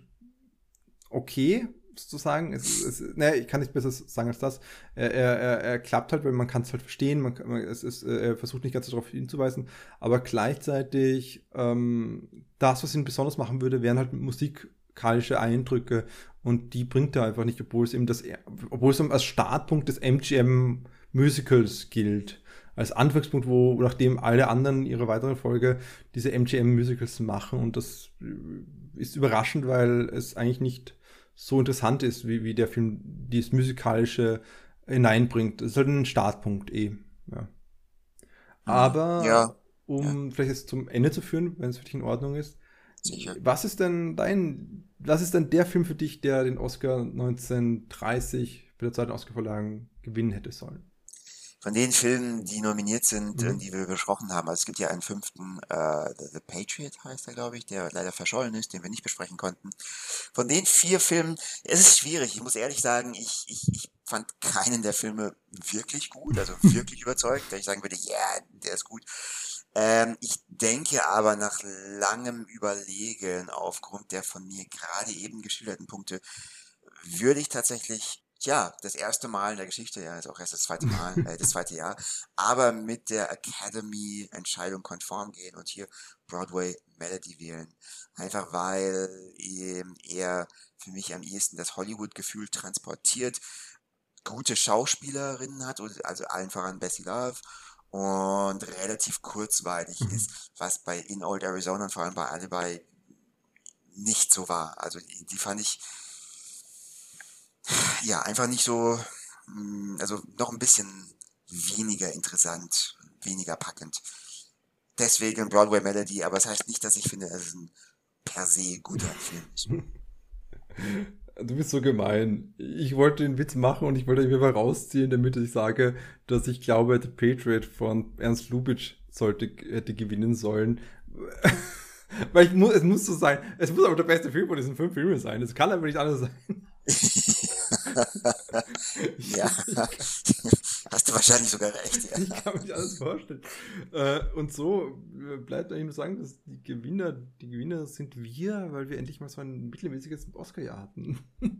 okay, sozusagen. Es, es, ne, ich kann nicht besser sagen als das. Er, er, er, er klappt halt, weil man kann es halt verstehen. Man, kann- man, es ist, äh, er versucht nicht ganz darauf hinzuweisen, aber gleichzeitig ähm, das, was ihn besonders machen würde, wären halt musikalische Eindrücke und die bringt er einfach nicht, obwohl es eben das, obwohl es als Startpunkt des M G M Musicals gilt. Als Anfangspunkt, wo nachdem alle anderen ihre weitere Folge diese M G M Musicals machen und das äh, ist überraschend, weil es eigentlich nicht so interessant ist, wie, wie der Film dieses Musikalische hineinbringt. Das ist halt ein Startpunkt eh. Ja. Mhm. Aber Ja, ja, um vielleicht jetzt zum Ende zu führen, wenn es für dich in Ordnung ist, sicher. was ist denn dein, was ist denn der Film für dich, der den Oscar neunzehnhundertdreißig bei der zweiten Oscarverleihung gewinnen hätte sollen? Von den Filmen, die nominiert sind, äh, Mhm. die wir besprochen haben, also es gibt ja einen fünften, äh, The, The Patriot heißt er, glaube ich, der leider verschollen ist, den wir nicht besprechen konnten. Von den vier Filmen, es ist schwierig, ich muss ehrlich sagen, ich, ich, ich fand keinen der Filme wirklich gut, also wirklich überzeugt, dass ich sagen würde, ja, yeah, der ist gut. Ähm, ich denke aber nach langem Überlegen aufgrund der von mir gerade eben geschilderten Punkte würde ich tatsächlich, ja, das erste Mal in der Geschichte, ja, ist auch erst das zweite Mal, äh, das zweite Jahr, aber mit der Academy-Entscheidung konform gehen und hier Broadway Melody wählen. Einfach weil ähm, er für mich am ehesten das Hollywood-Gefühl transportiert, gute Schauspielerinnen hat, und- also allen voran Bessie Love, und relativ kurzweilig Mhm. ist, was bei In Old Arizona und vor allem bei Alibi nicht so war. Also die, die fand ich ja einfach nicht so, mm, also noch ein bisschen weniger interessant, weniger packend. Deswegen Broadway Melody, aber es heißt nicht, dass ich finde, dass es ein per se guter Film ist. Du bist so gemein. Ich wollte den Witz machen und ich wollte ihn mir mal rausziehen, damit ich sage, dass ich glaube, The Patriot von Ernst Lubitsch sollte, hätte gewinnen sollen. Weil ich muss, es muss so sein. Es muss aber der beste Film von diesen fünf Filmen sein. Es kann aber nicht anders sein. Ja, Ich, ich, hast du wahrscheinlich sogar recht, ja. ich kann mir nicht alles vorstellen. Äh, und so äh, bleibt eigentlich nur sagen, dass die Gewinner, die Gewinner sind wir, weil wir endlich mal so ein mittelmäßiges Oscar-Jahr hatten.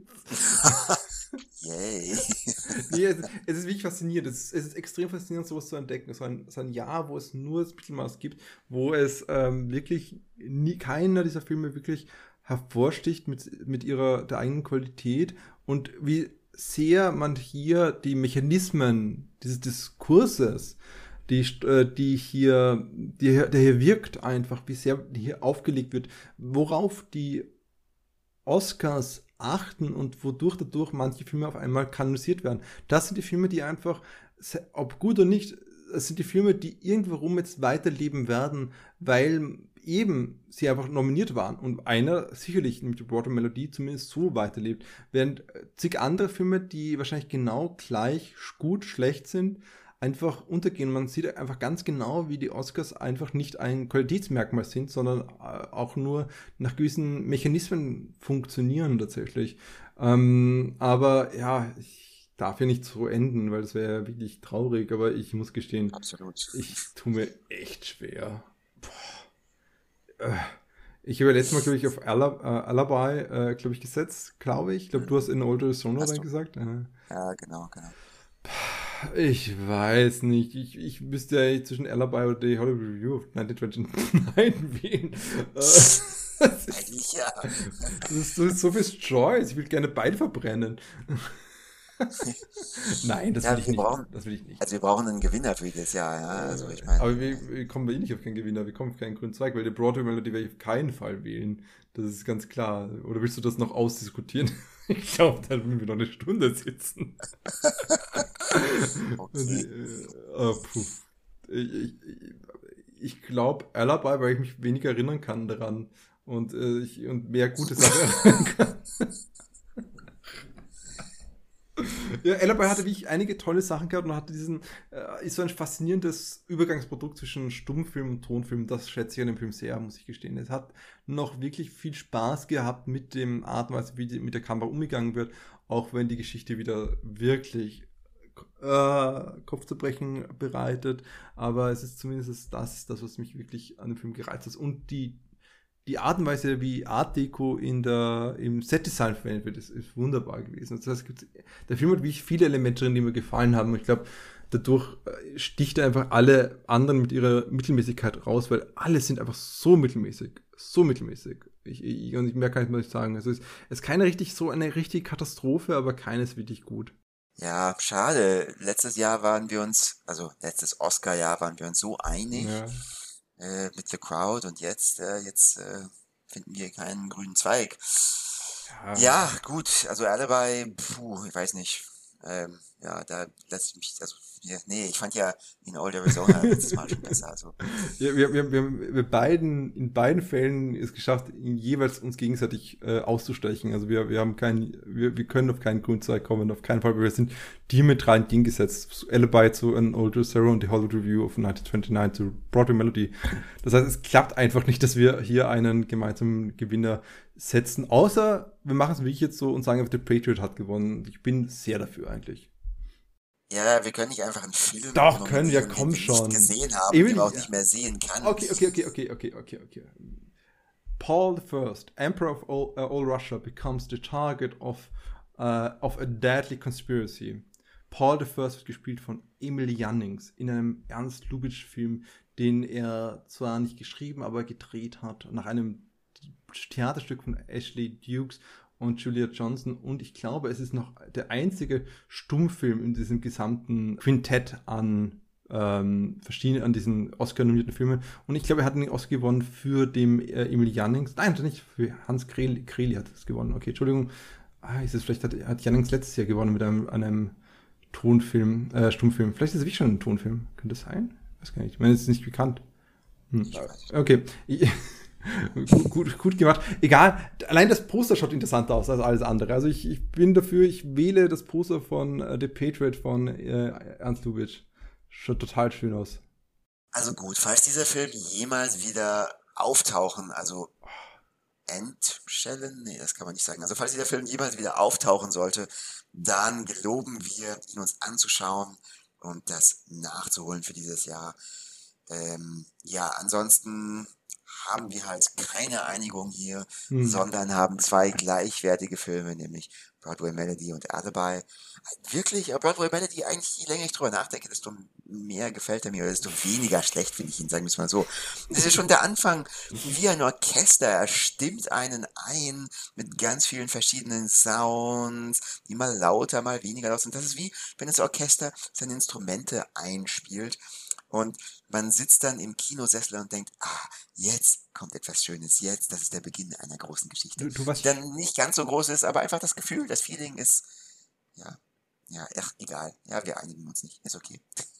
Yay. Nee, es, es ist wirklich faszinierend. Es ist, es ist extrem faszinierend, sowas zu entdecken. So ein, so ein Jahr, wo es nur das Mittelmaß gibt, wo es ähm, wirklich nie, keiner dieser Filme wirklich hervorsticht mit, mit ihrer der eigenen Qualität und wie sehr man hier die Mechanismen dieses Diskurses, die, äh, die hier, die, der hier wirkt einfach, wie sehr hier aufgelegt wird, worauf die Oscars achten und wodurch dadurch manche Filme auf einmal kanonisiert werden. Das sind die Filme, die einfach, ob gut oder nicht, das sind die Filme, die irgendwo rum jetzt weiterleben werden, weil eben sie einfach nominiert waren und einer sicherlich mit der Broadway Melody zumindest so weiterlebt, während zig andere Filme, die wahrscheinlich genau gleich gut, schlecht sind, einfach untergehen. Man sieht einfach ganz genau, wie die Oscars einfach nicht ein Qualitätsmerkmal sind, sondern auch nur nach gewissen Mechanismen funktionieren tatsächlich. Ähm, aber ja, ich darf ja nicht so enden, weil das wäre ja wirklich traurig, aber ich muss gestehen, Absolut. ich tue mir echt schwer. Boah. Äh, Ich habe letztes Mal, glaube ich, auf Alab äh, Alibi, äh, glaube ich, gesetzt, glaube ich. Ich glaube, du hast in Old Arizona Hast dann du? gesagt. Äh, Ja, genau, genau. Ich weiß nicht. Ich, ich müsste ja zwischen Alibi oder die Hollywood Review of neunzehnhundertneunundneunzig wählen. Äh, das, ist, Eigentlich ja. das, ist, das ist so viel Choice. Ich will gerne beide verbrennen. Nein, das will Ja, ich wir nicht. brauchen, Das will ich nicht. also wir brauchen einen Gewinner für dieses Jahr, ja. Also ich Äh, meine, aber wir, wir kommen eh nicht auf keinen Gewinner. Wir kommen auf keinen grünen Zweig, weil die Broadway Melody werde ich auf keinen Fall wählen. Das ist ganz klar. Oder willst du das noch ausdiskutieren? Ich glaube, dann würden wir noch eine Stunde sitzen. Also, okay. äh, äh, puh. Ich, ich, ich glaube Alibi, weil ich mich weniger erinnern kann daran und, äh, ich, und mehr gute Sachen erinnern kann. Ja, Alibi hatte wirklich einige tolle Sachen gehabt und hatte diesen, äh, ist so ein faszinierendes Übergangsprodukt zwischen Stummfilm und Tonfilm. Das schätze ich an dem Film sehr, muss ich gestehen. Es hat noch wirklich viel Spaß gehabt mit dem Art und Weise, wie die, mit der Kamera umgegangen wird, auch wenn die Geschichte wieder wirklich äh, Kopfzerbrechen bereitet. Aber es ist zumindest das, das, was mich wirklich an dem Film gereizt hat. Und die die Art und Weise, wie Art Deco in der, im Set-Design verwendet wird, ist, ist wunderbar gewesen. Das heißt, der Film hat wirklich viele Elemente drin, die mir gefallen haben. Und ich glaube, dadurch sticht er einfach alle anderen mit ihrer Mittelmäßigkeit raus, weil alle sind einfach so mittelmäßig. So mittelmäßig. Ich, ich, und ich mehr kann ich mal nicht sagen. Also es ist keine richtig, so eine richtige Katastrophe, aber keines wirklich gut. Ja, schade. Letztes Jahr waren wir uns, also letztes Oscar-Jahr waren wir uns so einig Ja. äh, mit The Crowd und jetzt, äh, jetzt äh, finden wir keinen grünen Zweig. Ja. Ja, gut, also Alibi, puh, ich weiß nicht. Ähm, ja, da lasse ich mich, also, ja, nee, ich fand ja in Old Arizona letztes Mal schon besser. Also, Ja, wir, wir, wir, wir beiden, in beiden Fällen es geschafft, ihn jeweils uns gegenseitig äh, auszustechen. Also wir, wir haben keinen, wir, wir können auf keinen Grundzweig kommen, auf keinen Fall, weil wir sind diametral entgegengesetzt. Alibi zu An Old Zero und die Hollywood Review of neunzehnhundertneunundneunzig zu Broadway Melody. Das heißt, es klappt einfach nicht, dass wir hier einen gemeinsamen Gewinner setzen, außer wir machen es wie ich jetzt so und sagen einfach, der Patriot hat gewonnen. Ich bin sehr dafür eigentlich. ja, wir können nicht einfach einen Film Doch, können wir, nominieren, den komm wir nicht schon. gesehen haben, Eben, den man auch ja. nicht mehr sehen kann. Okay, okay, okay, okay, okay, okay, okay. Paul the First, Emperor of all, uh, all Russia, becomes the target of, uh, of a deadly conspiracy. Paul the First wird gespielt von Emil Jannings in einem Ernst Lubitsch-Film, den er zwar nicht geschrieben, aber gedreht hat, nach einem Theaterstück von Ashley Dukes und Julia Johnson. Und ich glaube, es ist noch der einzige Stummfilm in diesem gesamten Quintett an ähm, verschiedenen, an diesen Oscar-nominierten Filmen. Und ich glaube, er hat den Oscar gewonnen für den äh, Emil Jannings. Nein, nicht für Hans Kreli, Kreli hat es gewonnen. Okay, Entschuldigung. Ah, ist es vielleicht hat, hat Jannings letztes Jahr gewonnen mit einem, einem Tonfilm, äh, Stummfilm. Vielleicht ist es wirklich schon ein Tonfilm. Könnte das sein? Weiß gar nicht. Ich meine, es ist nicht bekannt. Hm. Okay. Ich, gut, gut, gut gemacht. Egal, allein das Poster schaut interessanter aus als alles andere. Also ich, ich bin dafür, ich wähle das Poster von äh, The Patriot von äh, Ernst Lubitsch. Schaut total schön aus. Also gut, falls dieser Film jemals wieder auftauchen, also entschellen, nee, das kann man nicht sagen. Also falls dieser Film jemals wieder auftauchen sollte, dann geloben wir, ihn uns anzuschauen und das nachzuholen für dieses Jahr. Ähm, ja, ansonsten haben wir halt keine Einigung hier, Hm. sondern haben zwei gleichwertige Filme, nämlich Broadway Melody und Alibi. Wirklich, aber Broadway Melody, eigentlich, je länger ich drüber nachdenke, desto mehr gefällt er mir, oder desto weniger schlecht finde ich ihn, sagen wir es mal so. Das ist schon der Anfang, wie ein Orchester, er stimmt einen ein mit ganz vielen verschiedenen Sounds, die mal lauter, mal weniger laut sind. Das ist wie, wenn das Orchester seine Instrumente einspielt. Und man sitzt dann im Kinosessel und denkt, ah, jetzt kommt etwas Schönes, jetzt, das ist der Beginn einer großen Geschichte. Du, du was, Die dann nicht ganz so groß ist, aber einfach das Gefühl, das Feeling ist, ja, ja, ach, egal. Ja, wir einigen uns nicht, ist okay.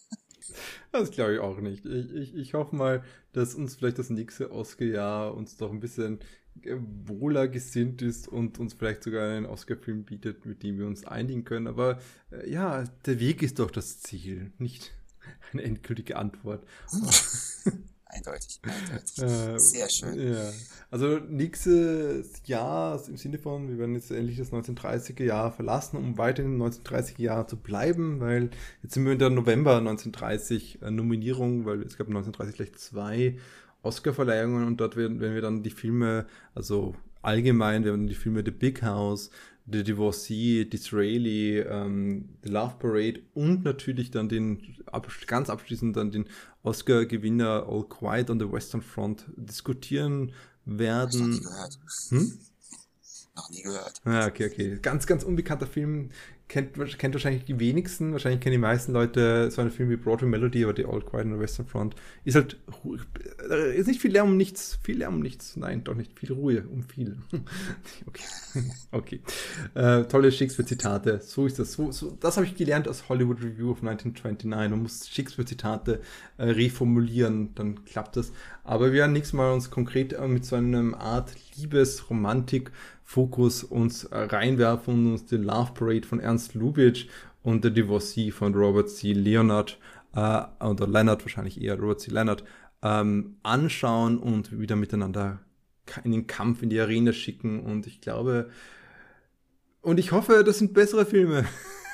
Das glaube ich auch nicht. Ich, ich, ich hoffe mal, dass uns vielleicht das nächste Oscar-Jahr uns doch ein bisschen äh, wohler gesinnt ist und uns vielleicht sogar einen Oscar-Film bietet, mit dem wir uns einigen können. Aber äh, ja, der Weg ist doch das Ziel, nicht eine endgültige Antwort. Eindeutig, eindeutig. Äh, Sehr schön. ja, also nächstes Jahr im Sinne von, wir werden jetzt endlich das neunzehnhundertdreißiger Jahr verlassen, um weiter im neunzehnhundertdreißiger Jahr zu bleiben, weil jetzt sind wir in der November neunzehnhundertdreißig äh, Nominierung, weil es gab neunzehnhundertdreißig gleich zwei Oscar-Verleihungen und dort werden, werden wir dann die Filme, also allgemein werden die Filme The Big House, The Divorcee, Disraeli, ähm, The Love Parade und natürlich dann den, absch- ganz abschließend dann den Oscar-Gewinner All Quiet on the Western Front diskutieren Hab ich noch nie werden. gehört. Hm? Noch nie gehört. Ja, okay, okay. Ganz, ganz unbekannter Film. Kennt, kennt wahrscheinlich die wenigsten. Wahrscheinlich kennen die meisten Leute so einen Film wie Broadway Melody, aber die All Quiet on the Western Front ist halt, ru- äh, ist nicht viel Lärm um nichts. Viel Lärm um nichts. Nein, doch nicht. Viel Ruhe um viel. Okay. Okay. Äh, tolle Shakespeare-Zitate. So ist das. So, so, das habe ich gelernt aus Hollywood Review of neunzehnhundertneunundneunzig. Man muss Shakespeare-Zitate äh, reformulieren, dann klappt das. Aber wir werden nächstes Mal uns konkret äh, mit so einer Art Liebes-Romantik Fokus uns äh, reinwerfen und uns den Love Parade von Ernst Lubitsch und The Divorcee von Robert C. Leonard äh, oder Leonard wahrscheinlich eher, Robert C. Leonard, ähm, anschauen und wieder miteinander in den Kampf, in die Arena schicken. Und ich glaube, und ich hoffe, das sind bessere Filme.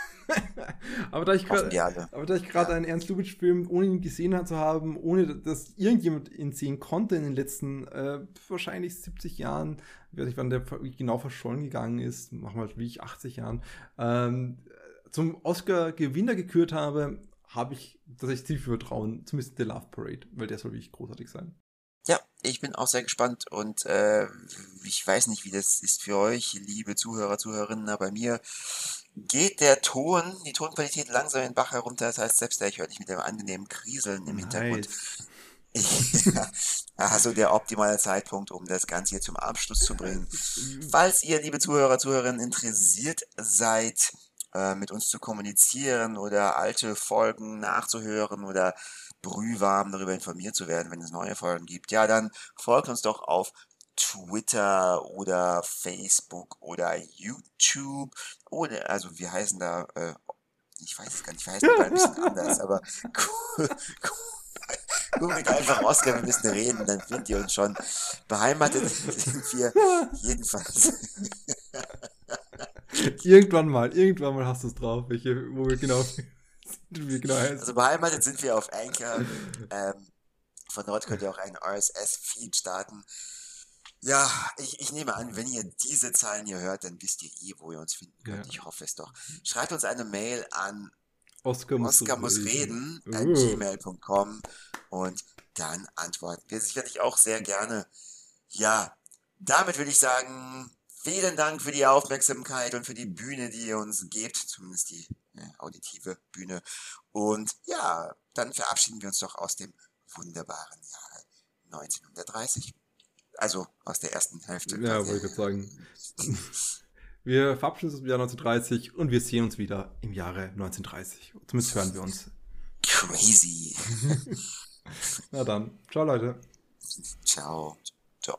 aber da ich Hoffen gerade wir alle. aber da ich gerade Ja. einen Ernst Lubitsch-Film, ohne ihn gesehen zu haben, ohne dass irgendjemand ihn sehen konnte in den letzten äh, wahrscheinlich siebzig Jahren, ich weiß nicht, wann der genau verschollen gegangen ist, machen wir wie ich achtzig Jahren, ähm, zum Oscar-Gewinner gekürt habe, habe ich tatsächlich ziemlich viel Vertrauen, zumindest der Love Parade, weil der soll wirklich großartig sein. Ja, ich bin auch sehr gespannt und äh, ich weiß nicht, wie das ist für euch, liebe Zuhörer, Zuhörerinnen, aber bei mir geht der Ton, die Tonqualität langsam den Bach herunter. Das heißt, selbst ich höre dich mit einem angenehmen Kriseln im Hintergrund. Nice. Ich, also der optimale Zeitpunkt, um das Ganze hier zum Abschluss zu bringen. Falls ihr, liebe Zuhörer, Zuhörerinnen, interessiert seid, äh, mit uns zu kommunizieren oder alte Folgen nachzuhören oder brühwarm darüber informiert zu werden, wenn es neue Folgen gibt, ja, dann folgt uns doch auf Twitter oder Facebook oder YouTube oder, also wir heißen da, äh, ich weiß es gar nicht, wir heißen da ein bisschen anders, aber googelt einfach Oscar, wir müssen reden, dann findet ihr uns schon. Beheimatet sind wir jedenfalls. Irgendwann mal, irgendwann mal hast du es drauf, welche, wo wir genau, wie wir genau heißen. Also beheimatet sind wir auf Anchor. Ähm, von dort könnt ihr auch einen R S S-Feed starten. Ja, ich, ich nehme an, wenn ihr diese Zahlen hier hört, dann wisst ihr eh, wo ihr uns finden könnt. Ja. Ich hoffe es doch. Schreibt uns eine Mail an Oscar muss, Oscar muss reden at Uh. gmail punkt com und dann antworten wir sicherlich auch sehr gerne. Ja, damit würde ich sagen, vielen Dank für die Aufmerksamkeit und für die Bühne, die ihr uns gebt, zumindest die äh, auditive Bühne. Und ja, dann verabschieden wir uns doch aus dem wunderbaren Jahre neunzehnhundertdreißig. Also aus der ersten Hälfte. Ja, quasi. wollte ich gerade sagen. Wir verabschieden uns im Jahr neunzehnhundertdreißig und wir sehen uns wieder im Jahre neunzehnhundertdreißig. Zumindest hören wir uns. Crazy. Na dann, ciao Leute. Ciao. Ciao.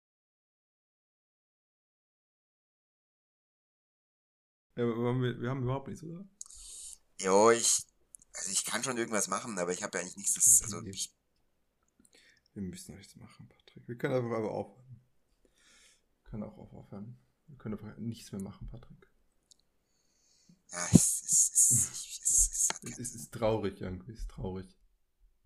Ja, wir, wir haben überhaupt nichts, oder? Jo, ich, also ich kann schon irgendwas machen, aber ich habe ja eigentlich nichts, das, also Nee. ich, Wir müssen nichts machen, Patrick. Wir können einfach aber aufhören. Wir können auch aufhören. Wir können einfach nichts mehr machen, Patrick. ja, es ist, es, es, es, es hat Es ist, ist traurig irgendwie, es ist traurig.